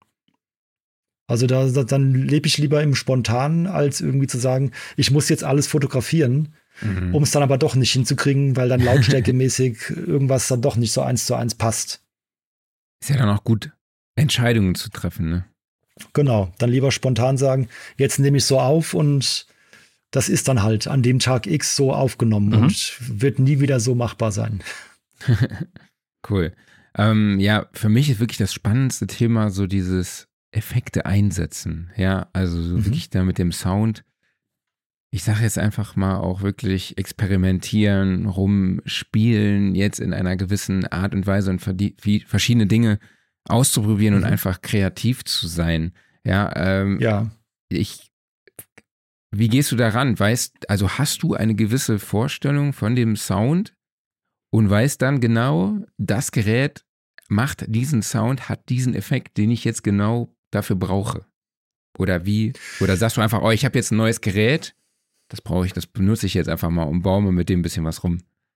Also da, da, dann lebe ich lieber im Spontanen, als irgendwie zu sagen, ich muss jetzt alles fotografieren, mhm. um es dann aber doch nicht hinzukriegen, weil dann lautstärkemäßig irgendwas dann doch nicht so eins zu eins passt. Ist ja dann auch gut, Entscheidungen zu treffen, ne? Genau, dann lieber spontan sagen, jetzt nehme ich so auf und das ist dann halt an dem Tag X so aufgenommen mhm. und wird nie wieder so machbar sein. Cool. Ähm, ja, für mich ist wirklich das spannendste Thema so dieses Effekte einsetzen. Ja, also so mhm. wirklich da mit dem Sound. Ich sage jetzt einfach mal auch wirklich experimentieren, rumspielen, jetzt in einer gewissen Art und Weise und verschiedene Dinge auszuprobieren mhm. und einfach kreativ zu sein. Ja, ähm, ja. Ich, wie gehst du daran? Weißt, also hast du eine gewisse Vorstellung von dem Sound und weißt dann genau, das Gerät macht diesen Sound, hat diesen Effekt, den ich jetzt genau dafür brauche? Oder wie? Oder sagst du einfach, oh, ich habe jetzt ein neues Gerät, das brauche ich, das benutze ich jetzt einfach mal und baue mir mit dem ein bisschen was rum.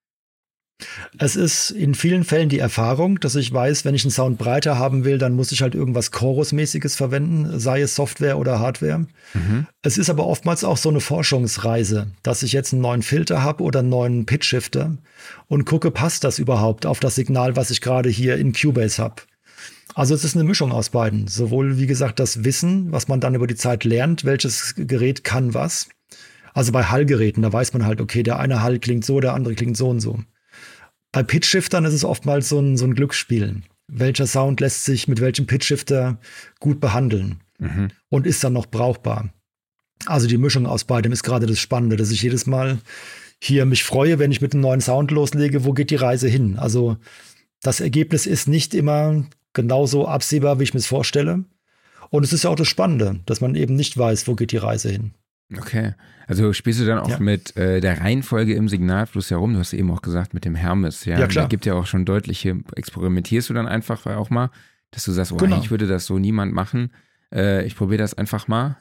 Es ist in vielen Fällen die Erfahrung, dass ich weiß, wenn ich einen Sound breiter haben will, dann muss ich halt irgendwas Chorus-mäßiges verwenden, sei es Software oder Hardware. Mhm. Es ist aber oftmals auch so eine Forschungsreise, dass ich jetzt einen neuen Filter habe oder einen neuen Pitch-Shifter und gucke, passt das überhaupt auf das Signal, was ich gerade hier in Cubase habe. Also es ist eine Mischung aus beiden. Sowohl, wie gesagt, das Wissen, was man dann über die Zeit lernt, welches Gerät kann was. Also bei Hallgeräten, da weiß man halt, okay, der eine Hall klingt so, der andere klingt so und so. Bei Pitch-Shiftern ist es oftmals so ein, so ein Glücksspiel. Welcher Sound lässt sich mit welchem Pitch-Shifter gut behandeln mhm. und ist dann noch brauchbar. Also die Mischung aus beidem ist gerade das Spannende, dass ich jedes Mal hier mich freue, wenn ich mit einem neuen Sound loslege, wo geht die Reise hin? Also das Ergebnis ist nicht immer genauso absehbar, wie ich mir es vorstelle. Und es ist ja auch das Spannende, dass man eben nicht weiß, wo geht die Reise hin. Okay, also spielst du dann auch ja. mit äh, der Reihenfolge im Signalfluss herum? Du hast eben auch gesagt mit dem Hermes, ja, ja klar. Da gibt ja auch schon deutliche, experimentierst du dann einfach auch mal, dass du sagst, oh, genau. eigentlich würde das so niemand machen, äh, ich probiere das einfach mal?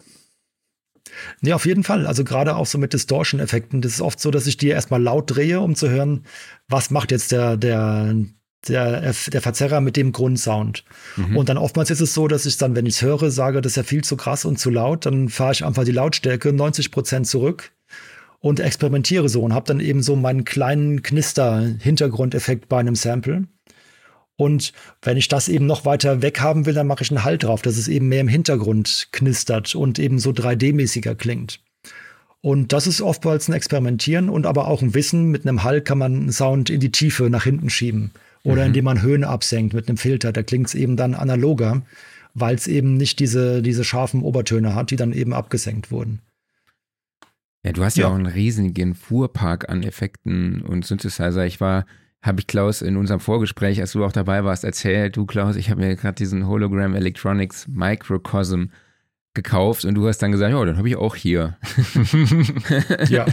Nee, auf jeden Fall, also gerade auch so mit Distortion-Effekten, das ist oft so, dass ich die erstmal laut drehe, um zu hören, was macht jetzt der, der, der, der Verzerrer mit dem Grundsound. Mhm. Und dann oftmals ist es so, dass ich dann, wenn ich es höre, sage, das ist ja viel zu krass und zu laut, dann fahre ich einfach die Lautstärke neunzig Prozent zurück und experimentiere so und habe dann eben so meinen kleinen Knister-Hintergrundeffekt bei einem Sample. Und wenn ich das eben noch weiter weg haben will, dann mache ich einen Halt drauf, dass es eben mehr im Hintergrund knistert und eben so drei D-mäßiger klingt. Und das ist oftmals ein Experimentieren und aber auch ein Wissen, mit einem Hall kann man einen Sound in die Tiefe nach hinten schieben. Oder mhm. indem man Höhen absenkt mit einem Filter, da klingt es eben dann analoger, weil es eben nicht diese, diese scharfen Obertöne hat, die dann eben abgesenkt wurden. Ja, du hast ja, ja auch einen riesigen Fuhrpark an Effekten und Synthesizer. Ich war, habe ich Klaus in unserem Vorgespräch, als du auch dabei warst, erzählt, du Klaus, ich habe mir gerade diesen Hologram Electronics Microcosm gekauft und du hast dann gesagt, ja, dann habe ich auch hier. Ja,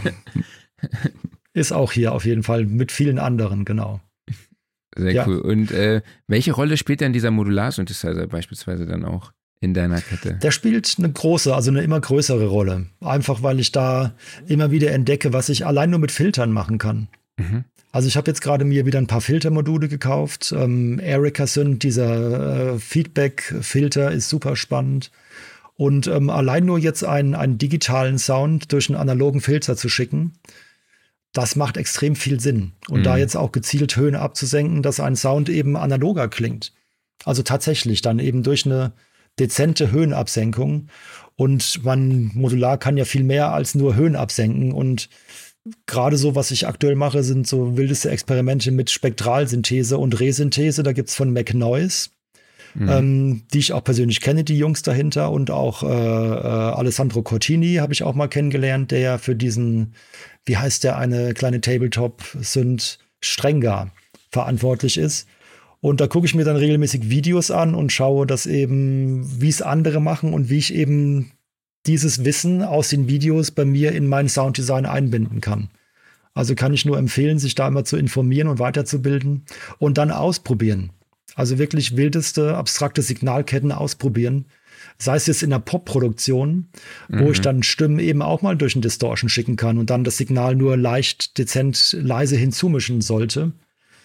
ist auch hier auf jeden Fall mit vielen anderen, genau. Sehr ja. cool. Und äh, welche Rolle spielt denn dieser Modular-Synthesizer beispielsweise dann auch in deiner Kette? Der spielt eine große, also eine immer größere Rolle. Einfach, weil ich da immer wieder entdecke, was ich allein nur mit Filtern machen kann. Mhm. Also ich habe jetzt gerade mir wieder ein paar Filtermodule gekauft. Ähm, Erica Synth, dieser äh, Feedback-Filter ist super spannend. Und ähm, allein nur jetzt einen, einen digitalen Sound durch einen analogen Filter zu schicken, das macht extrem viel Sinn. Und mhm. da jetzt auch gezielt Höhen abzusenken, dass ein Sound eben analoger klingt. Also tatsächlich dann eben durch eine dezente Höhenabsenkung. Und man modular kann ja viel mehr als nur Höhen absenken. Und gerade so, was ich aktuell mache, sind so wildeste Experimente mit Spektralsynthese und Resynthese. Da gibt's von McNoise mhm. ähm, die ich auch persönlich kenne, die Jungs dahinter. Und auch äh, äh, Alessandro Cortini habe ich auch mal kennengelernt, der ja für diesen, wie heißt der, eine kleine Tabletop-Synth Strenga verantwortlich ist. Und da gucke ich mir dann regelmäßig Videos an und schaue, dass eben, wie es andere machen und wie ich eben dieses Wissen aus den Videos bei mir in mein Sounddesign einbinden kann. Also kann ich nur empfehlen, sich da immer zu informieren und weiterzubilden und dann ausprobieren. Also wirklich wildeste, abstrakte Signalketten ausprobieren. Sei es jetzt in der Pop-Produktion, mhm. wo ich dann Stimmen eben auch mal durch ein Distortion schicken kann und dann das Signal nur leicht, dezent, leise hinzumischen sollte.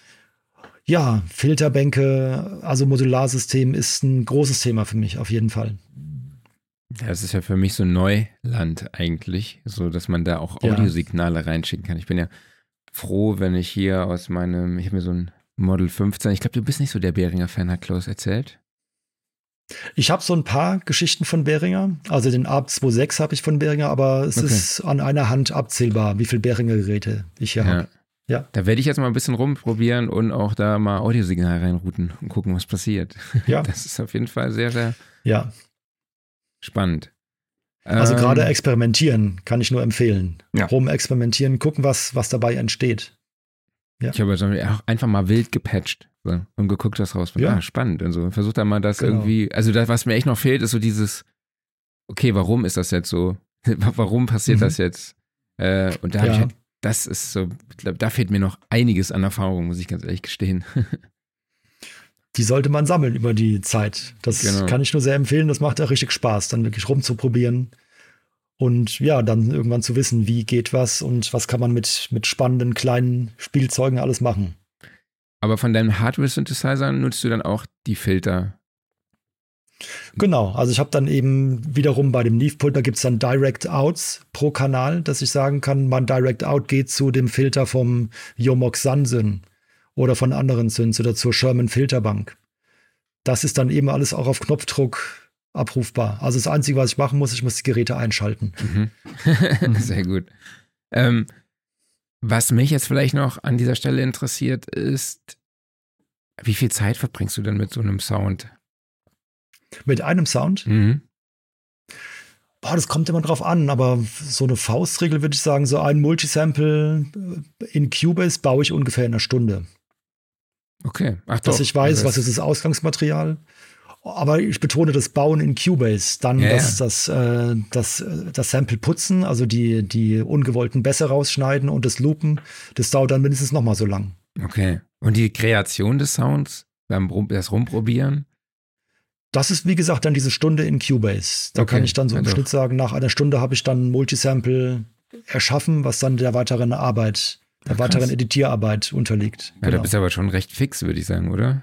Ja, Filterbänke, also Modularsystem ist ein großes Thema für mich, auf jeden Fall. Das ist ja für mich so Neuland eigentlich, so dass man da auch Audiosignale ja. reinschicken kann. Ich bin ja froh, wenn ich hier aus meinem, ich habe mir so ein Model fünfzehn, ich glaube, du bist nicht so der Behringer-Fan, hat Klaus erzählt. Ich habe so ein paar Geschichten von Behringer, also den A R B zwei Punkt sechs habe ich von Behringer, aber es okay. ist an einer Hand abzählbar, wie viele Behringer-Geräte ich hier ja. habe. Ja. Da werde ich jetzt mal ein bisschen rumprobieren und auch da mal Audiosignal reinrouten und gucken, was passiert. Ja. Das ist auf jeden Fall sehr, sehr ja. spannend. Also ähm, gerade experimentieren kann ich nur empfehlen. Ja. Rumexperimentieren, gucken, was, was dabei entsteht. Ja. Ich habe also auch einfach mal wild gepatcht so, und geguckt, was rauskommt. Ja. Ah, spannend. Und so. Versucht dann mal das genau. irgendwie, also das, was mir echt noch fehlt, ist so dieses, okay, warum ist das jetzt so? Warum passiert mhm. das jetzt? Äh, und da habe ja. ich halt, das ist so, ich glaube, da fehlt mir noch einiges an Erfahrung, muss ich ganz ehrlich gestehen. Die sollte man sammeln über die Zeit. Das genau. kann ich nur sehr empfehlen. Das macht ja richtig Spaß, dann wirklich rumzuprobieren. Und ja, dann irgendwann zu wissen, wie geht was und was kann man mit, mit spannenden kleinen Spielzeugen alles machen. Aber von deinem Hardware-Synthesizer nutzt du dann auch die Filter? Genau, also ich habe dann eben wiederum bei dem Neve-Pult, da gibt es dann Direct Outs pro Kanal, dass ich sagen kann, mein Direct Out geht zu dem Filter vom Yomox Sansyn oder von anderen Synths oder zur Sherman Filterbank. Das ist dann eben alles auch auf Knopfdruck abrufbar. Also das Einzige, was ich machen muss, ich muss die Geräte einschalten. Mhm. Sehr gut. Ähm, was mich jetzt vielleicht noch an dieser Stelle interessiert, ist, wie viel Zeit verbringst du denn mit so einem Sound? Mit einem Sound? Mhm. Boah, das kommt immer drauf an, aber so eine Faustregel würde ich sagen, so ein Multisample in Cubase baue ich ungefähr in einer Stunde. Okay. Ach Dass doch. ich weiß, das was ist das Ausgangsmaterial. Aber ich betone das Bauen in Cubase. Dann ja, das, ja. Das, äh, das, das Sample putzen, also die, die ungewollten Bässe rausschneiden und das Loopen, das dauert dann mindestens noch mal so lang. Okay. Und die Kreation des Sounds, beim Rum, das Rumprobieren? Das ist, wie gesagt, dann diese Stunde in Cubase. Da okay. kann ich dann so im ja, Schnitt sagen, nach einer Stunde habe ich dann ein Multisample erschaffen, was dann der weiteren Arbeit, der Ach, weiteren Editierarbeit unterliegt. Ja, genau. Da bist du aber schon recht fix, würde ich sagen, oder?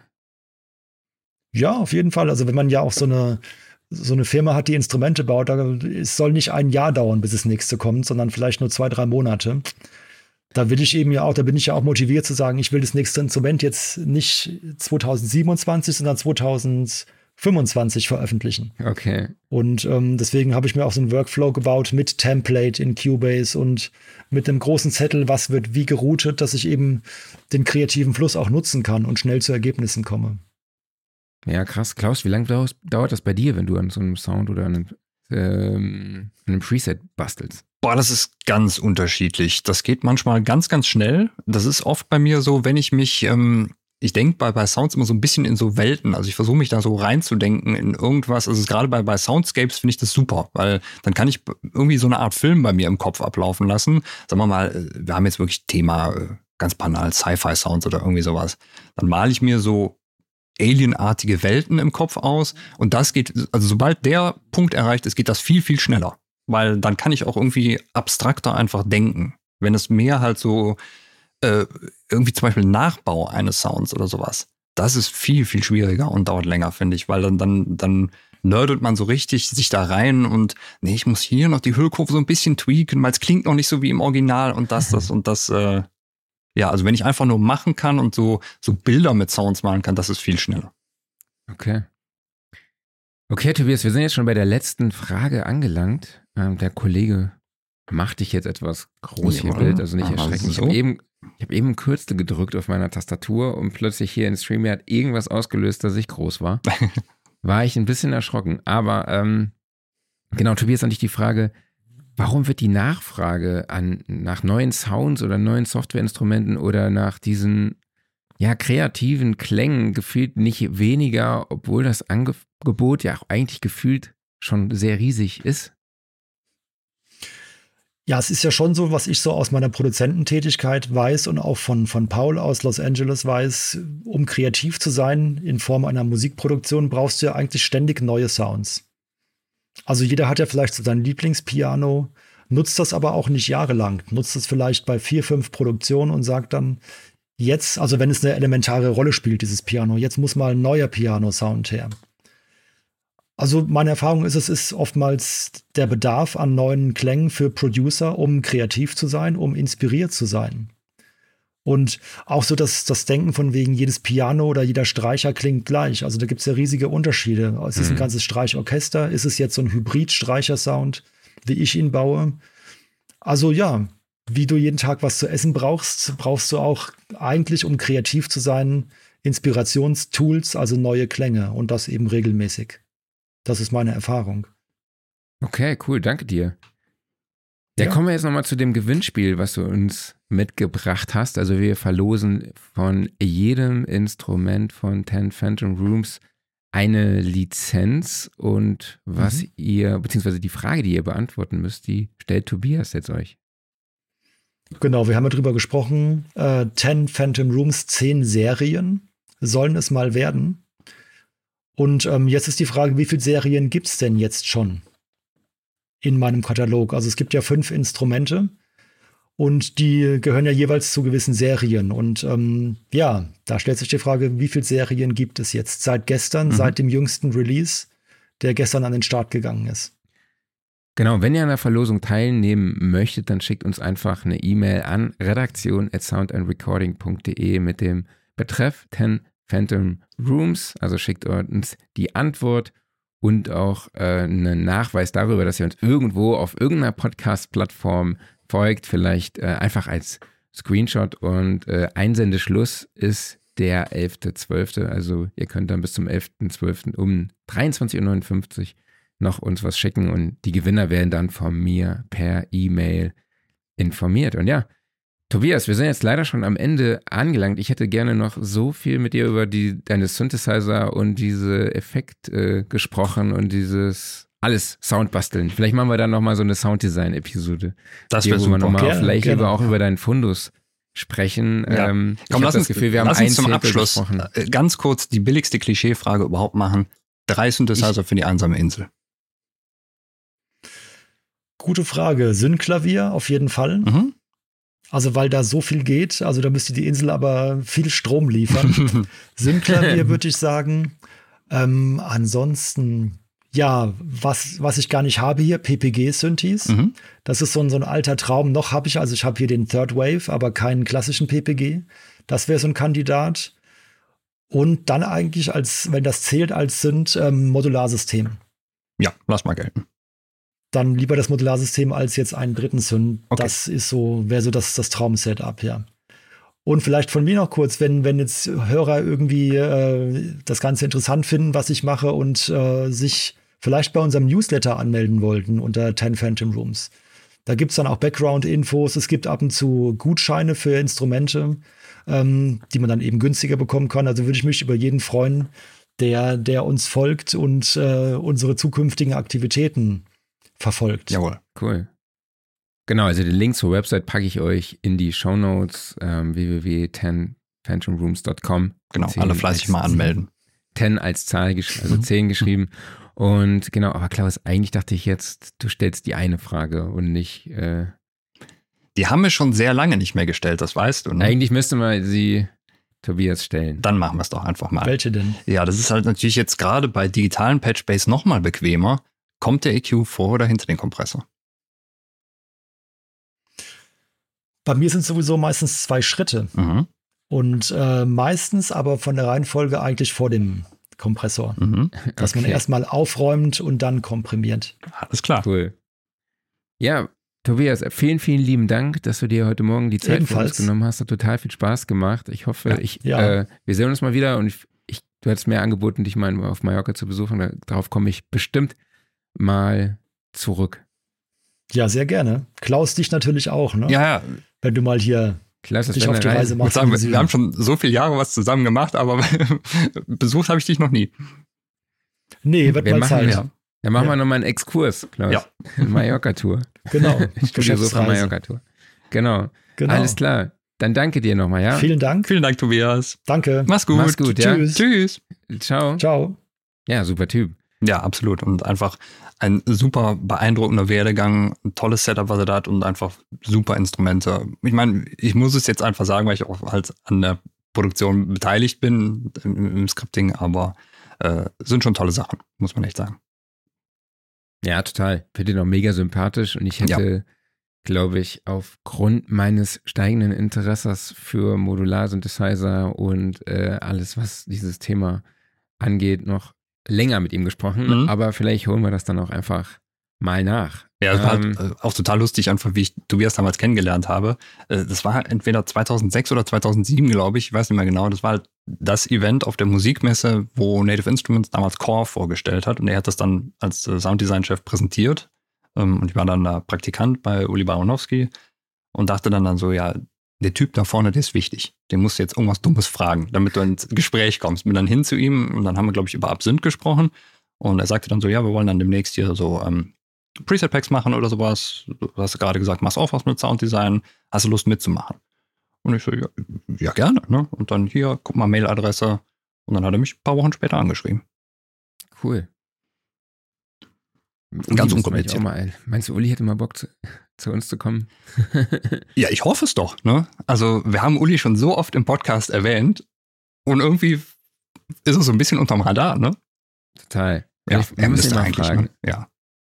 Ja, auf jeden Fall. Also wenn man ja auch so eine, so eine Firma hat, die Instrumente baut, da, es soll nicht ein Jahr dauern, bis das nächste kommt, sondern vielleicht nur zwei, drei Monate. Da will ich eben ja auch, da bin ich ja auch motiviert zu sagen, ich will das nächste Instrument jetzt nicht zwanzig siebenundzwanzig, sondern zwanzig fünfundzwanzig veröffentlichen. Okay. Und ähm, deswegen habe ich mir auch so einen Workflow gebaut mit Template in Cubase und mit einem großen Zettel, was wird wie geroutet, dass ich eben den kreativen Fluss auch nutzen kann und schnell zu Ergebnissen komme. Ja, krass. Klaus, wie lange dauert, dauert das bei dir, wenn du an so einem Sound oder an einem, ähm, einem Preset bastelst? Boah, das ist ganz unterschiedlich. Das geht manchmal ganz, ganz schnell. Das ist oft bei mir so, wenn ich mich ähm Ich denke bei, bei Sounds immer so ein bisschen in so Welten. Also ich versuche mich da so reinzudenken in irgendwas. Also gerade bei, bei Soundscapes finde ich das super, weil dann kann ich irgendwie so eine Art Film bei mir im Kopf ablaufen lassen. Sagen wir mal, wir haben jetzt wirklich Thema ganz banal Sci-Fi-Sounds oder irgendwie sowas. Dann male ich mir so alienartige Welten im Kopf aus und das geht, also sobald der Punkt erreicht ist, geht das viel, viel schneller. Weil dann kann ich auch irgendwie abstrakter einfach denken. Wenn es mehr halt so irgendwie zum Beispiel Nachbau eines Sounds oder sowas. Das ist viel, viel schwieriger und dauert länger, finde ich, weil dann, dann, dann nerdet man so richtig sich da rein und nee, ich muss hier noch die Hüllkurve so ein bisschen tweaken, weil es klingt noch nicht so wie im Original und das, das und das. Äh, ja, also wenn ich einfach nur machen kann und so, so Bilder mit Sounds malen kann, das ist viel schneller. Okay. Okay, Tobias, wir sind jetzt schon bei der letzten Frage angelangt. Ähm, der Kollege macht dich jetzt etwas groß hier Bild, also nicht erschrecken. So. Ich habe eben Ich habe eben Kürzel gedrückt auf meiner Tastatur und plötzlich hier in StreamYard irgendwas ausgelöst, dass ich groß war. War ich ein bisschen erschrocken. Aber ähm, genau, Tobias, an dich die Frage, warum wird die Nachfrage an, nach neuen Sounds oder neuen Softwareinstrumenten oder nach diesen ja, kreativen Klängen gefühlt nicht weniger, obwohl das Angebot ja auch eigentlich gefühlt schon sehr riesig ist? Ja, es ist ja schon so, was ich so aus meiner Produzententätigkeit weiß und auch von, von Paul aus Los Angeles weiß, um kreativ zu sein in Form einer Musikproduktion, brauchst du ja eigentlich ständig neue Sounds. Also jeder hat ja vielleicht so sein Lieblingspiano, nutzt das aber auch nicht jahrelang, nutzt es vielleicht bei vier, fünf Produktionen und sagt dann, jetzt, also wenn es eine elementare Rolle spielt, dieses Piano, jetzt muss mal ein neuer Piano-Sound her. Also meine Erfahrung ist, es ist oftmals der Bedarf an neuen Klängen für Producer, um kreativ zu sein, um inspiriert zu sein. Und auch so das, das Denken von wegen, jedes Piano oder jeder Streicher klingt gleich. Also da gibt es ja riesige Unterschiede. Es ist ein ganzes Streichorchester, ist es jetzt so ein Hybrid-Streicher-Sound, wie ich ihn baue. Also ja, wie du jeden Tag was zu essen brauchst, brauchst du auch eigentlich, um kreativ zu sein, Inspirationstools, also neue Klänge und das eben regelmäßig. Das ist meine Erfahrung. Okay, cool, danke dir. Ja, Ja. kommen wir jetzt nochmal zu dem Gewinnspiel, was du uns mitgebracht hast. Also wir verlosen von jedem Instrument von Ten Phantom Rooms eine Lizenz und was Mhm. ihr, beziehungsweise die Frage, die ihr beantworten müsst, die stellt Tobias jetzt euch. Genau, wir haben ja drüber gesprochen. Äh, Ten Phantom Rooms, zehn Serien sollen es mal werden. Und ähm, jetzt ist die Frage, wie viele Serien gibt es denn jetzt schon in meinem Katalog? Also es gibt ja fünf Instrumente und die gehören ja jeweils zu gewissen Serien. Und ähm, ja, da stellt sich die Frage, wie viele Serien gibt es jetzt seit gestern, Mhm. seit dem jüngsten Release, der gestern an den Start gegangen ist? Genau, wenn ihr an der Verlosung teilnehmen möchtet, dann schickt uns einfach eine E-Mail an redaktion at soundandrecording punkt de mit dem Betreff Ten Phantom Rooms, also schickt uns die Antwort und auch äh, einen Nachweis darüber, dass ihr uns irgendwo auf irgendeiner Podcast-Plattform folgt, vielleicht äh, einfach als Screenshot und äh, Einsendeschluss ist der elfter zwölfter Also ihr könnt dann bis zum elfter zwölfter um dreiundzwanzig Uhr neunundfünfzig noch uns was schicken und die Gewinner werden dann von mir per E-Mail informiert. Und ja, Tobias, wir sind jetzt leider schon am Ende angelangt. Ich hätte gerne noch so viel mit dir über die, deine Synthesizer und diese Effekt äh, gesprochen und dieses alles Soundbasteln. Vielleicht machen wir dann nochmal so eine Sounddesign-Episode. Das Hier, wäre wo wir super. nochmal Gerne, vielleicht gerne. über, auch über deinen Fundus sprechen. Ja. Ähm, ich Komm, habe lass das uns, Gefühl, wir haben lass ein uns zum Zehntel Abschluss gesprochen. äh, ganz kurz die billigste Klischeefrage überhaupt machen. Drei Synthesizer für die einsame Insel. Gute Frage. Synklavier auf jeden Fall. Mhm. Also weil da so viel geht, also da müsste die Insel aber viel Strom liefern. Synklavier würde ich sagen. Ähm, ansonsten, ja, was, was ich gar nicht habe hier, P P G-Synthes. Mhm. Das ist so ein, so ein alter Traum. Noch habe ich, also ich habe hier den Third Wave, aber keinen klassischen P P G. Das wäre so ein Kandidat. Und dann eigentlich, als, wenn das zählt als Synth, ähm, Modularsystem. Ja, lass mal gelten. Dann lieber das Modularsystem als jetzt einen dritten Synth. Okay. Das ist so, wäre so das, das Traum-Setup, ja. Und vielleicht von mir noch kurz, wenn, wenn jetzt Hörer irgendwie äh, das Ganze interessant finden, was ich mache und äh, sich vielleicht bei unserem Newsletter anmelden wollten unter Ten Phantom Rooms. Da gibt es dann auch Background-Infos. Es gibt ab und zu Gutscheine für Instrumente, ähm, die man dann eben günstiger bekommen kann. Also würde ich mich über jeden freuen, der, der uns folgt und äh, unsere zukünftigen Aktivitäten verfolgt. Jawohl. Cool. Genau, also den Link zur Website packe ich euch in die Shownotes, ähm, w w w punkt ten phantom rooms punkt com. Genau, zehn alle fleißig als- mal anmelden. zehn als Zahl, gesch- also zehn geschrieben. Und genau, aber Klaus, eigentlich dachte ich jetzt, du stellst die eine Frage und nicht, äh, Die haben wir schon sehr lange nicht mehr gestellt, das weißt du. Ne? eigentlich müsste man sie Tobias stellen. Dann machen wir es doch einfach mal. Welche denn? Ja, das ist halt natürlich jetzt gerade bei digitalen Patchbase noch mal bequemer. Kommt der E Q vor oder hinter den Kompressor? Bei mir sind es sowieso meistens zwei Schritte. Mhm. Und äh, meistens aber von der Reihenfolge eigentlich vor dem Kompressor. Mhm. Dass man Okay. erstmal aufräumt und dann komprimiert. Alles klar. Cool. Ja, Tobias, vielen, vielen lieben Dank, dass du dir heute Morgen die Zeit für uns Ebenfalls. genommen hast. Hat total viel Spaß gemacht. Ich hoffe, Ja. ich, Ja. Äh, wir sehen uns mal wieder und ich, ich, du hattest mir angeboten, dich mal auf Mallorca zu besuchen. Da- Darauf komme ich bestimmt mal zurück. Ja, sehr gerne. Klaus, dich natürlich auch, ne? Ja, ja. Wenn du mal hier Klasse, dich auf die Reise Ich muss machst. sagen, in wir, den wir haben Süden. schon so viele Jahre was zusammen gemacht, aber besucht habe ich dich noch nie. Nee, wird Wir mal machen Zeit. ja. Dann machen Ja. wir nochmal einen Exkurs, Klaus. Ja. Mallorca-Tour. Genau. Studio Sofa Geschäftsreise. Mallorca-Tour. Genau. Genau. Alles klar. Dann danke dir nochmal, ja? Vielen Dank. Vielen Dank, Tobias. Danke. Mach's gut. Mach's gut, ja? Tschüss. Tschüss. Ciao. Ciao. Ja, super Typ. Ja, absolut. Und einfach ein super beeindruckender Werdegang, ein tolles Setup, was er da hat und einfach super Instrumente. Ich meine, ich muss es jetzt einfach sagen, weil ich auch halt an der Produktion beteiligt bin, im, im Scripting, aber äh, sind schon tolle Sachen, muss man echt sagen. Ja, total. Finde ihn auch mega sympathisch und ich hätte, glaube ich, aufgrund meines steigenden Interesses für Modular-Synthesizer und äh, alles, was dieses Thema angeht, noch länger mit ihm gesprochen. Mhm. Aber vielleicht holen wir das dann auch einfach mal nach. Ja, das war Ähm, halt äh, auch total lustig, einfach wie ich Tobias damals kennengelernt habe. Äh, das war entweder zweitausendsechs oder zweitausendsieben, glaube ich, ich weiß nicht mehr genau. Das war halt das Event auf der Musikmesse, wo Native Instruments damals Core vorgestellt hat und er hat das dann als äh, Sounddesign-Chef präsentiert. Ähm, und ich war dann da Praktikant bei Uli Baronowski und dachte dann, dann so, ja, der Typ da vorne, der ist wichtig. Den musst du jetzt irgendwas Dummes fragen, damit du ins Gespräch kommst. Bin dann hin zu ihm und dann haben wir, glaube ich, über Absinth gesprochen und er sagte dann so, ja, wir wollen dann demnächst hier so ähm, Preset-Packs machen oder sowas. Du hast gerade gesagt, machst auch was mit Sounddesign. Hast du Lust mitzumachen? Und ich so, ja, ja gerne. Ne? Und dann hier, guck mal, Mailadresse. Und dann hat er mich ein paar Wochen später angeschrieben. Cool. Ganz Uli müssen wir unkompliziert. auch mal ein. Meinst du, Uli hätte mal Bock zu, zu uns zu kommen? Ja, ich hoffe es doch. Ne? Also wir haben Uli schon so oft im Podcast erwähnt und irgendwie ist es so ein bisschen unterm Radar. Ne? Total. Ja, ich, er muss müsste ihn mal eigentlich. fragen. Ne? Ja.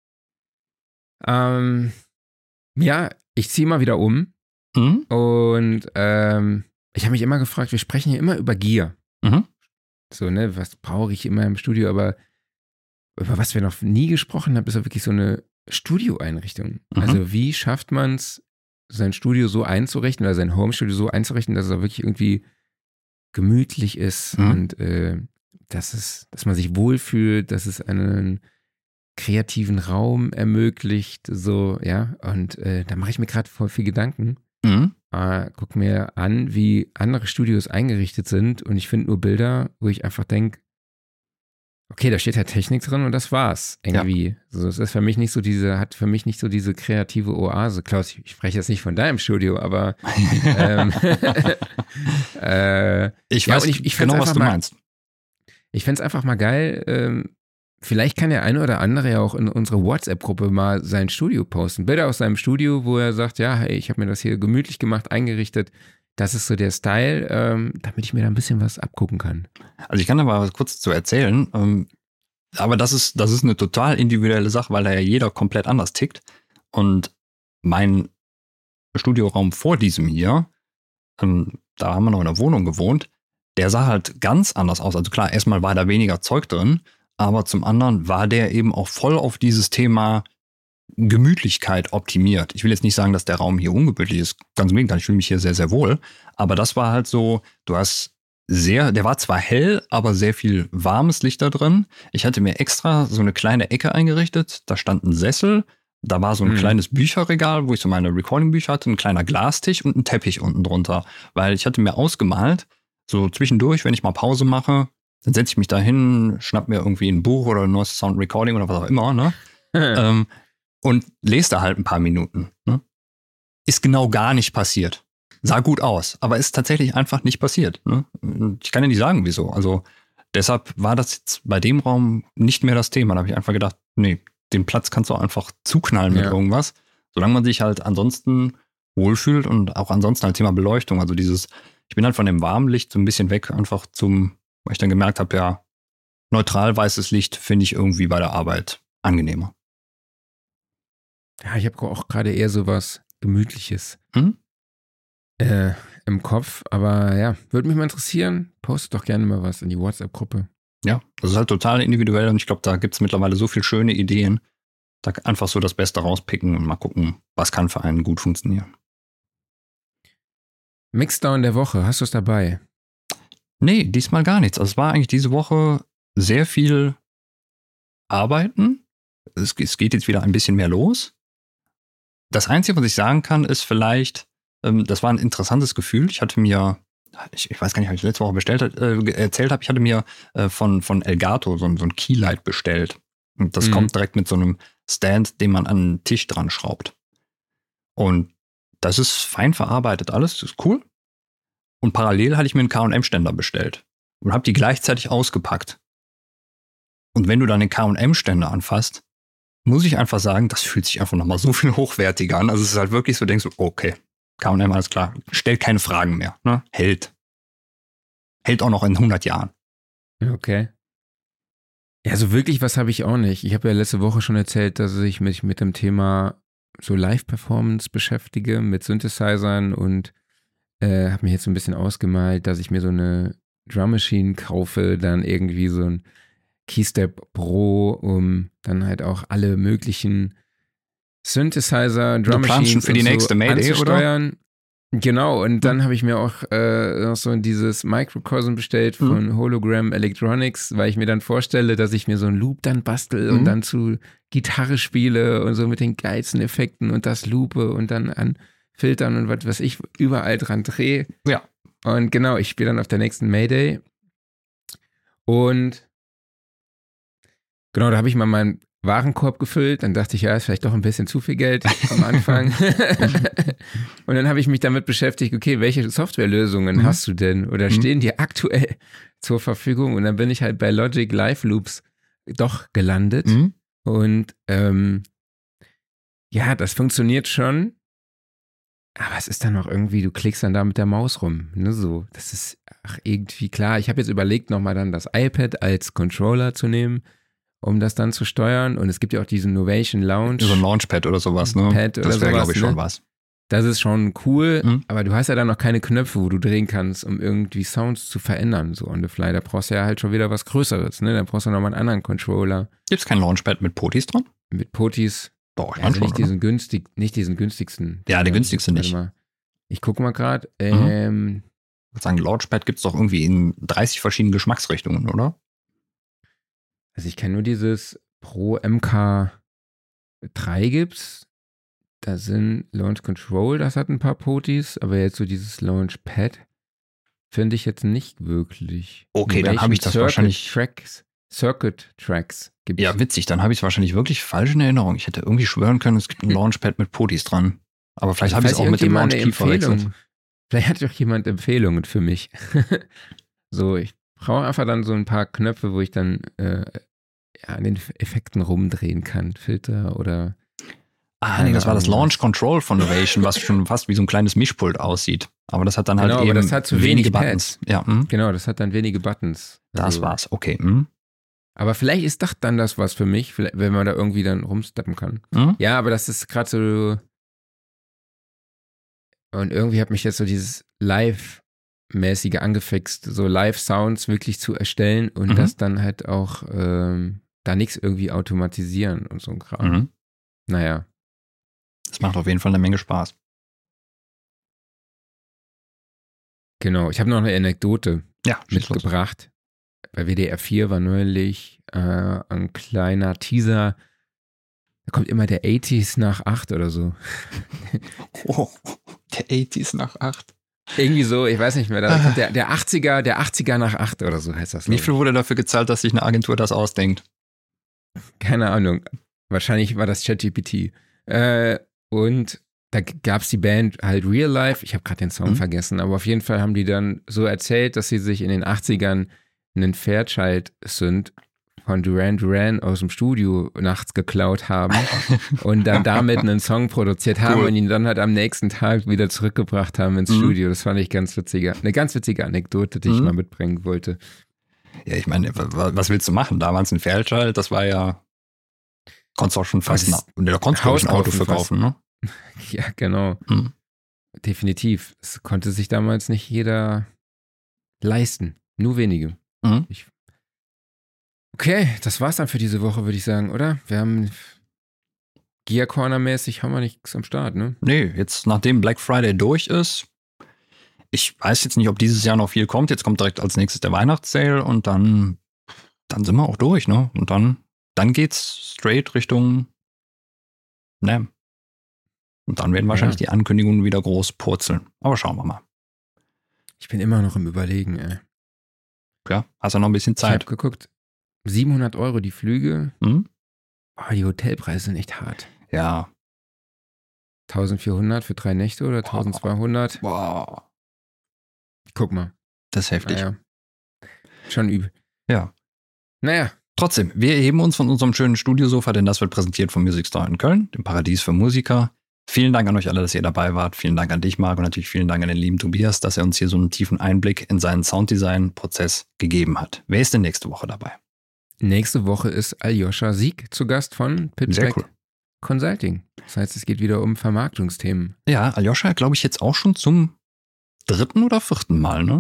Ähm, ja, ich ziehe mal wieder um Mhm. und ähm, ich habe mich immer gefragt, wir sprechen hier immer über Gier. Mhm. So, ne, was brauche ich immer im Studio, aber über was wir noch nie gesprochen haben, ist ja wirklich so eine Studioeinrichtung. Mhm. Also wie schafft man es, sein Studio so einzurichten oder sein Homestudio so einzurichten, dass es auch wirklich irgendwie gemütlich ist Mhm. und äh, dass es, dass man sich wohlfühlt, dass es einen kreativen Raum ermöglicht, so, ja, und äh, da mache ich mir gerade voll viel Gedanken. Mhm. Äh, guck mir an, wie andere Studios eingerichtet sind und ich finde nur Bilder, wo ich einfach denke, okay, da steht halt Technik drin und das war's irgendwie. So, es ist für mich nicht so diese, hat für mich nicht so diese kreative Oase. Klaus, ich, ich spreche jetzt nicht von deinem Studio, aber ähm, äh, Ich Ja, weiß und ich- ich find's genau, was einfach du mal- meinst. ich fände es einfach mal geil, ähm, vielleicht kann der eine oder andere ja auch in unsere WhatsApp-Gruppe mal sein Studio posten. Bilder aus seinem Studio, wo er sagt, ja, hey, ich habe mir das hier gemütlich gemacht, eingerichtet. Das ist so der Style, ähm, damit ich mir da ein bisschen was abgucken kann. Also ich kann da mal was kurz zu erzählen. Ähm, aber das ist, das ist eine total individuelle Sache, weil da ja jeder komplett anders tickt. Und mein Studioraum vor diesem hier, ähm, da haben wir noch in der Wohnung gewohnt, der sah halt ganz anders aus. Also klar, erstmal war da weniger Zeug drin, aber zum anderen war der eben auch voll auf dieses Thema Gemütlichkeit optimiert. Ich will jetzt nicht sagen, dass der Raum hier ungemütlich ist. Ganz im Gegenteil, ich fühle mich hier sehr, sehr wohl. Aber das war halt so, du hast sehr, der war zwar hell, aber sehr viel warmes Licht da drin. Ich hatte mir extra so eine kleine Ecke eingerichtet. Da stand ein Sessel, da war so ein Mhm. kleines Bücherregal, wo ich so meine Recording-Bücher hatte, ein kleiner Glastisch und ein Teppich unten drunter. Weil ich hatte mir ausgemalt, so zwischendurch, wenn ich mal Pause mache, dann setze ich mich da hin, schnapp mir irgendwie ein Buch oder ein neues Sound Recording oder was auch immer, ne? ähm, und lese da halt ein paar Minuten. Ne? Ist genau gar nicht passiert. Sah gut aus, aber ist tatsächlich einfach nicht passiert. Ne? Ich kann ja nicht sagen, wieso. Also deshalb war das jetzt bei dem Raum nicht mehr das Thema. Da habe ich einfach gedacht, nee, den Platz kannst du einfach zuknallen mit Ja. irgendwas. Solange man sich halt ansonsten wohlfühlt und auch ansonsten halt Thema Beleuchtung. Also dieses, ich bin halt von dem warmen Licht so ein bisschen weg, einfach zum, weil ich dann gemerkt habe, ja, neutral weißes Licht finde ich irgendwie bei der Arbeit angenehmer. Ja, ich habe auch gerade eher so was Gemütliches Mhm. äh, im Kopf. Aber ja, würde mich mal interessieren. Postet doch gerne mal was in die WhatsApp-Gruppe. Ja, das ist halt total individuell und ich glaube, da gibt es mittlerweile so viele schöne Ideen, Da einfach so das Beste rauspicken und mal gucken, was kann für einen gut funktionieren. Mixdown der Woche, hast du es dabei? Nee, diesmal gar nichts. Also es war eigentlich diese Woche sehr viel Arbeiten. Es, es geht jetzt wieder ein bisschen mehr los. Das Einzige, was ich sagen kann, ist vielleicht, ähm, das war ein interessantes Gefühl. Ich hatte mir, ich, ich weiß gar nicht, was ich letzte Woche bestellt, äh, erzählt habe, ich hatte mir äh, von, von Elgato so, so ein Keylight bestellt. Und das mhm. kommt direkt mit so einem Stand, den man an den Tisch dran schraubt. Und das ist fein verarbeitet alles, das ist cool. Und parallel hatte ich mir einen K und M-Ständer bestellt und habe die gleichzeitig ausgepackt. Und wenn du dann den K und M-Ständer anfasst, muss ich einfach sagen, das fühlt sich einfach nochmal so viel hochwertiger an. Also es ist halt wirklich so, denkst du, okay, K und M, alles klar, stellt keine Fragen mehr, ne? Hält. Hält auch noch in hundert Jahren. Okay. Ja, so wirklich was habe ich auch nicht. Ich habe ja letzte Woche schon erzählt, dass ich mich mit dem Thema so Live-Performance beschäftige, mit Synthesizern und äh, habe mir jetzt so ein bisschen ausgemalt, dass ich mir so eine Drum Machine kaufe, dann irgendwie so ein Keystep Pro, um dann halt auch alle möglichen Synthesizer, Drum Machines für die nächste so Mayday, anzusteuern. Oder? Genau, und dann habe ich mir auch äh, noch so dieses Microcosm bestellt von mhm. Hologram Electronics, weil ich mir dann vorstelle, dass ich mir so einen Loop dann bastel mhm. und dann zu Gitarre spiele und so mit den geilsten Effekten und das loope und dann an Filtern und was weiß ich überall dran drehe. Ja. Und genau, ich spiele dann auf der nächsten Mayday. Und genau, da habe ich mal meinen Warenkorb gefüllt. Dann dachte ich, ja, ist vielleicht doch ein bisschen zu viel Geld am Anfang. Und dann habe ich mich damit beschäftigt, okay, welche Softwarelösungen mhm. hast du denn oder mhm. stehen dir aktuell zur Verfügung? Und dann bin ich halt bei Logic Live Loops doch gelandet. Mhm. Und ähm, ja, das funktioniert schon. Aber es ist dann auch irgendwie, du klickst dann da mit der Maus rum. Ne, so, das ist ach, irgendwie klar. Ich habe jetzt überlegt, nochmal dann das iPad als Controller zu nehmen, um das dann zu steuern. Und es gibt ja auch diesen Novation Lounge. So ein Launchpad oder sowas, ne? Pad oder das wäre, glaube ich, ne? schon was. Das ist schon cool, mhm. aber du hast ja dann noch keine Knöpfe, wo du drehen kannst, um irgendwie Sounds zu verändern, so on the fly. Da brauchst du ja halt schon wieder was Größeres, ne? Da brauchst du nochmal einen anderen Controller. Gibt es kein Launchpad mit Potis dran? Mit Potis. Boah, ja, also nicht diesen günstig, nicht diesen günstigsten. Ja, der günstigste nicht. Mal. Ich gucke mal gerade. Ähm, mhm. Ich würde sagen, Launchpad gibt es doch irgendwie in dreißig verschiedenen Geschmacksrichtungen, oder? Also ich kenne nur dieses Pro M K drei gibt's. Da sind Launch Control, das hat ein paar Potis, aber jetzt so dieses Launchpad finde ich jetzt nicht wirklich. Okay, dann habe ich das Circuit wahrscheinlich. Tracks, Circuit Tracks gibt es. Ja, witzig, dann habe ich es wahrscheinlich wirklich falsch in Erinnerung. Ich hätte irgendwie schwören können, es gibt ein Launchpad mit Potis dran. Aber vielleicht habe ich es auch mit dem Launch-Key verwechselt. Vielleicht hat doch jemand Empfehlungen für mich. So, ich brauche einfach dann so ein paar Knöpfe, wo ich dann äh, ja, an den Effekten rumdrehen kann. Filter oder. Ah, nee, das war das Launch Control von Novation, was schon fast wie so ein kleines Mischpult aussieht. Aber das hat dann halt genau, eben aber das hat zu wenige wenig Buttons. Ja, hm? Genau, das hat dann wenige Buttons. Das also, war's, okay. Hm? Aber vielleicht ist das dann das was für mich, wenn man da irgendwie dann rumsteppen kann. Hm? Ja, aber das ist gerade so. Und irgendwie hat mich jetzt so dieses Live-mäßige angefixt, so Live-Sounds wirklich zu erstellen und mhm. das dann halt auch ähm, da nichts irgendwie automatisieren und so ein Kram. Mhm. Naja. Das macht auf jeden Fall eine Menge Spaß. Genau, ich habe noch eine Anekdote ja, mitgebracht. Bei W D R vier war neulich äh, ein kleiner Teaser. Da kommt immer der achtziger nach acht oder so. Oh, der achtziger nach acht. Irgendwie so, ich weiß nicht mehr. Da kommt der, der achtziger, der achtziger nach acht oder so heißt das. Wie viel wurde dafür gezahlt, dass sich eine Agentur das ausdenkt? Keine Ahnung. Wahrscheinlich war das ChatGPT. Äh, und da gab es die Band halt Real Life. Ich habe gerade den Song mhm. vergessen, aber auf jeden Fall haben die dann so erzählt, dass sie sich in den achtzigern einen Fairchild-Synth von Duran Duran aus dem Studio nachts geklaut haben und dann damit einen Song produziert haben cool. und ihn dann halt am nächsten Tag wieder zurückgebracht haben ins mhm. Studio. Das fand ich ganz witziger. Eine ganz witzige Anekdote, die mhm. ich mal mitbringen wollte. Ja, ich meine, was willst du machen? Damals ein Fairchild, das war ja, konntest auch schon fast ein, da konntest du ein Auto verkaufen, ne? Ja, genau. Mhm. Definitiv. Das konnte sich damals nicht jeder leisten. Nur wenige. Mhm. Ich Okay, das war's dann für diese Woche, würde ich sagen, oder? Wir haben Gear Corner-mäßig haben wir nichts am Start, ne? Nee, jetzt nachdem Black Friday durch ist, ich weiß jetzt nicht, ob dieses Jahr noch viel kommt. Jetzt kommt direkt als nächstes der Weihnachtssale und dann, dann sind wir auch durch, ne? Und dann, dann geht's straight Richtung NAMM. Und dann werden wahrscheinlich ja. die Ankündigungen wieder groß purzeln. Aber schauen wir mal. Ich bin immer noch im Überlegen, ey. Ja, hast du noch ein bisschen Zeit. Ich hab geguckt, siebenhundert Euro die Flüge. Hm? Oh, die Hotelpreise sind echt hart. Ja. eintausendvierhundert für drei Nächte oder eintausendzweihundert? Wow. Guck mal. Das ist heftig. Naja. Schon übel. Ja. Naja. Trotzdem, wir erheben uns von unserem schönen Studiosofa, denn das wird präsentiert vom Music Store in Köln, dem Paradies für Musiker. Vielen Dank an euch alle, dass ihr dabei wart. Vielen Dank an dich, Marc, und natürlich vielen Dank an den lieben Tobias, dass er uns hier so einen tiefen Einblick in seinen Sounddesign-Prozess gegeben hat. Wer ist denn nächste Woche dabei? Nächste Woche ist Aljoscha Sieg zu Gast von Pitchback cool. Consulting. Das heißt, es geht wieder um Vermarktungsthemen. Ja, Aljoscha, glaube ich, jetzt auch schon zum dritten oder vierten Mal, ne?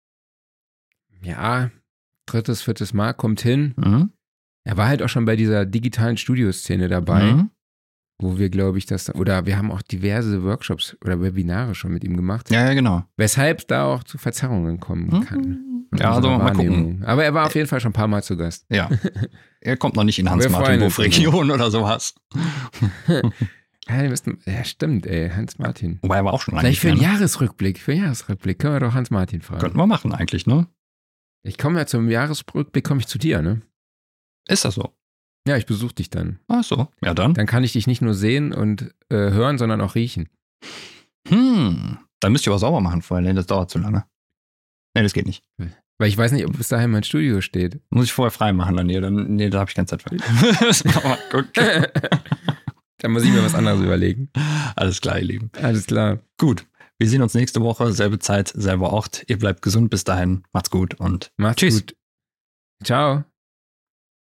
Ja, drittes, viertes Mal, kommt hin. Mhm. Er war halt auch schon bei dieser digitalen Studioszene dabei, Mhm. wo wir, glaube ich, das, oder wir haben auch diverse Workshops oder Webinare schon mit ihm gemacht. Ja, ja, genau. Weshalb da auch zu Verzerrungen kommen Mhm. kann. Ja, also mal gucken. Aber er war auf jeden Fall schon ein paar Mal zu Gast. Ja. Er kommt noch nicht in Wir freuen uns Hans-Martin-Wurf-Region oder sowas. Ja, wir müssten, ja, stimmt, ey, Hans-Martin. Wobei er war auch schon lange Vielleicht für einen nicht mehr, ne? Jahresrückblick, für einen Jahresrückblick können wir doch Hans-Martin fragen. Könnten wir machen eigentlich, ne? Ich komme ja zum Jahresrückblick, komme ich zu dir, ne? Ist das so? Ja, ich besuche dich dann. Ach so, ja dann. Dann kann ich dich nicht nur sehen und äh, hören, sondern auch riechen. Hm, dann müsst ihr aber sauber machen vorher, ne? Das dauert zu lange. Ne, das geht nicht. Weil ich weiß nicht, ob bis dahin mein Studio steht. Muss ich vorher frei machen dann hier, dann, nee, da habe ich keine Zeit für. Guck. Dann muss ich mir was anderes überlegen. Alles klar, ihr Lieben. Alles klar. Gut, wir sehen uns nächste Woche, selbe Zeit, selber Ort. Ihr bleibt gesund bis dahin, macht's gut und Macht's tschüss. gut. Ciao.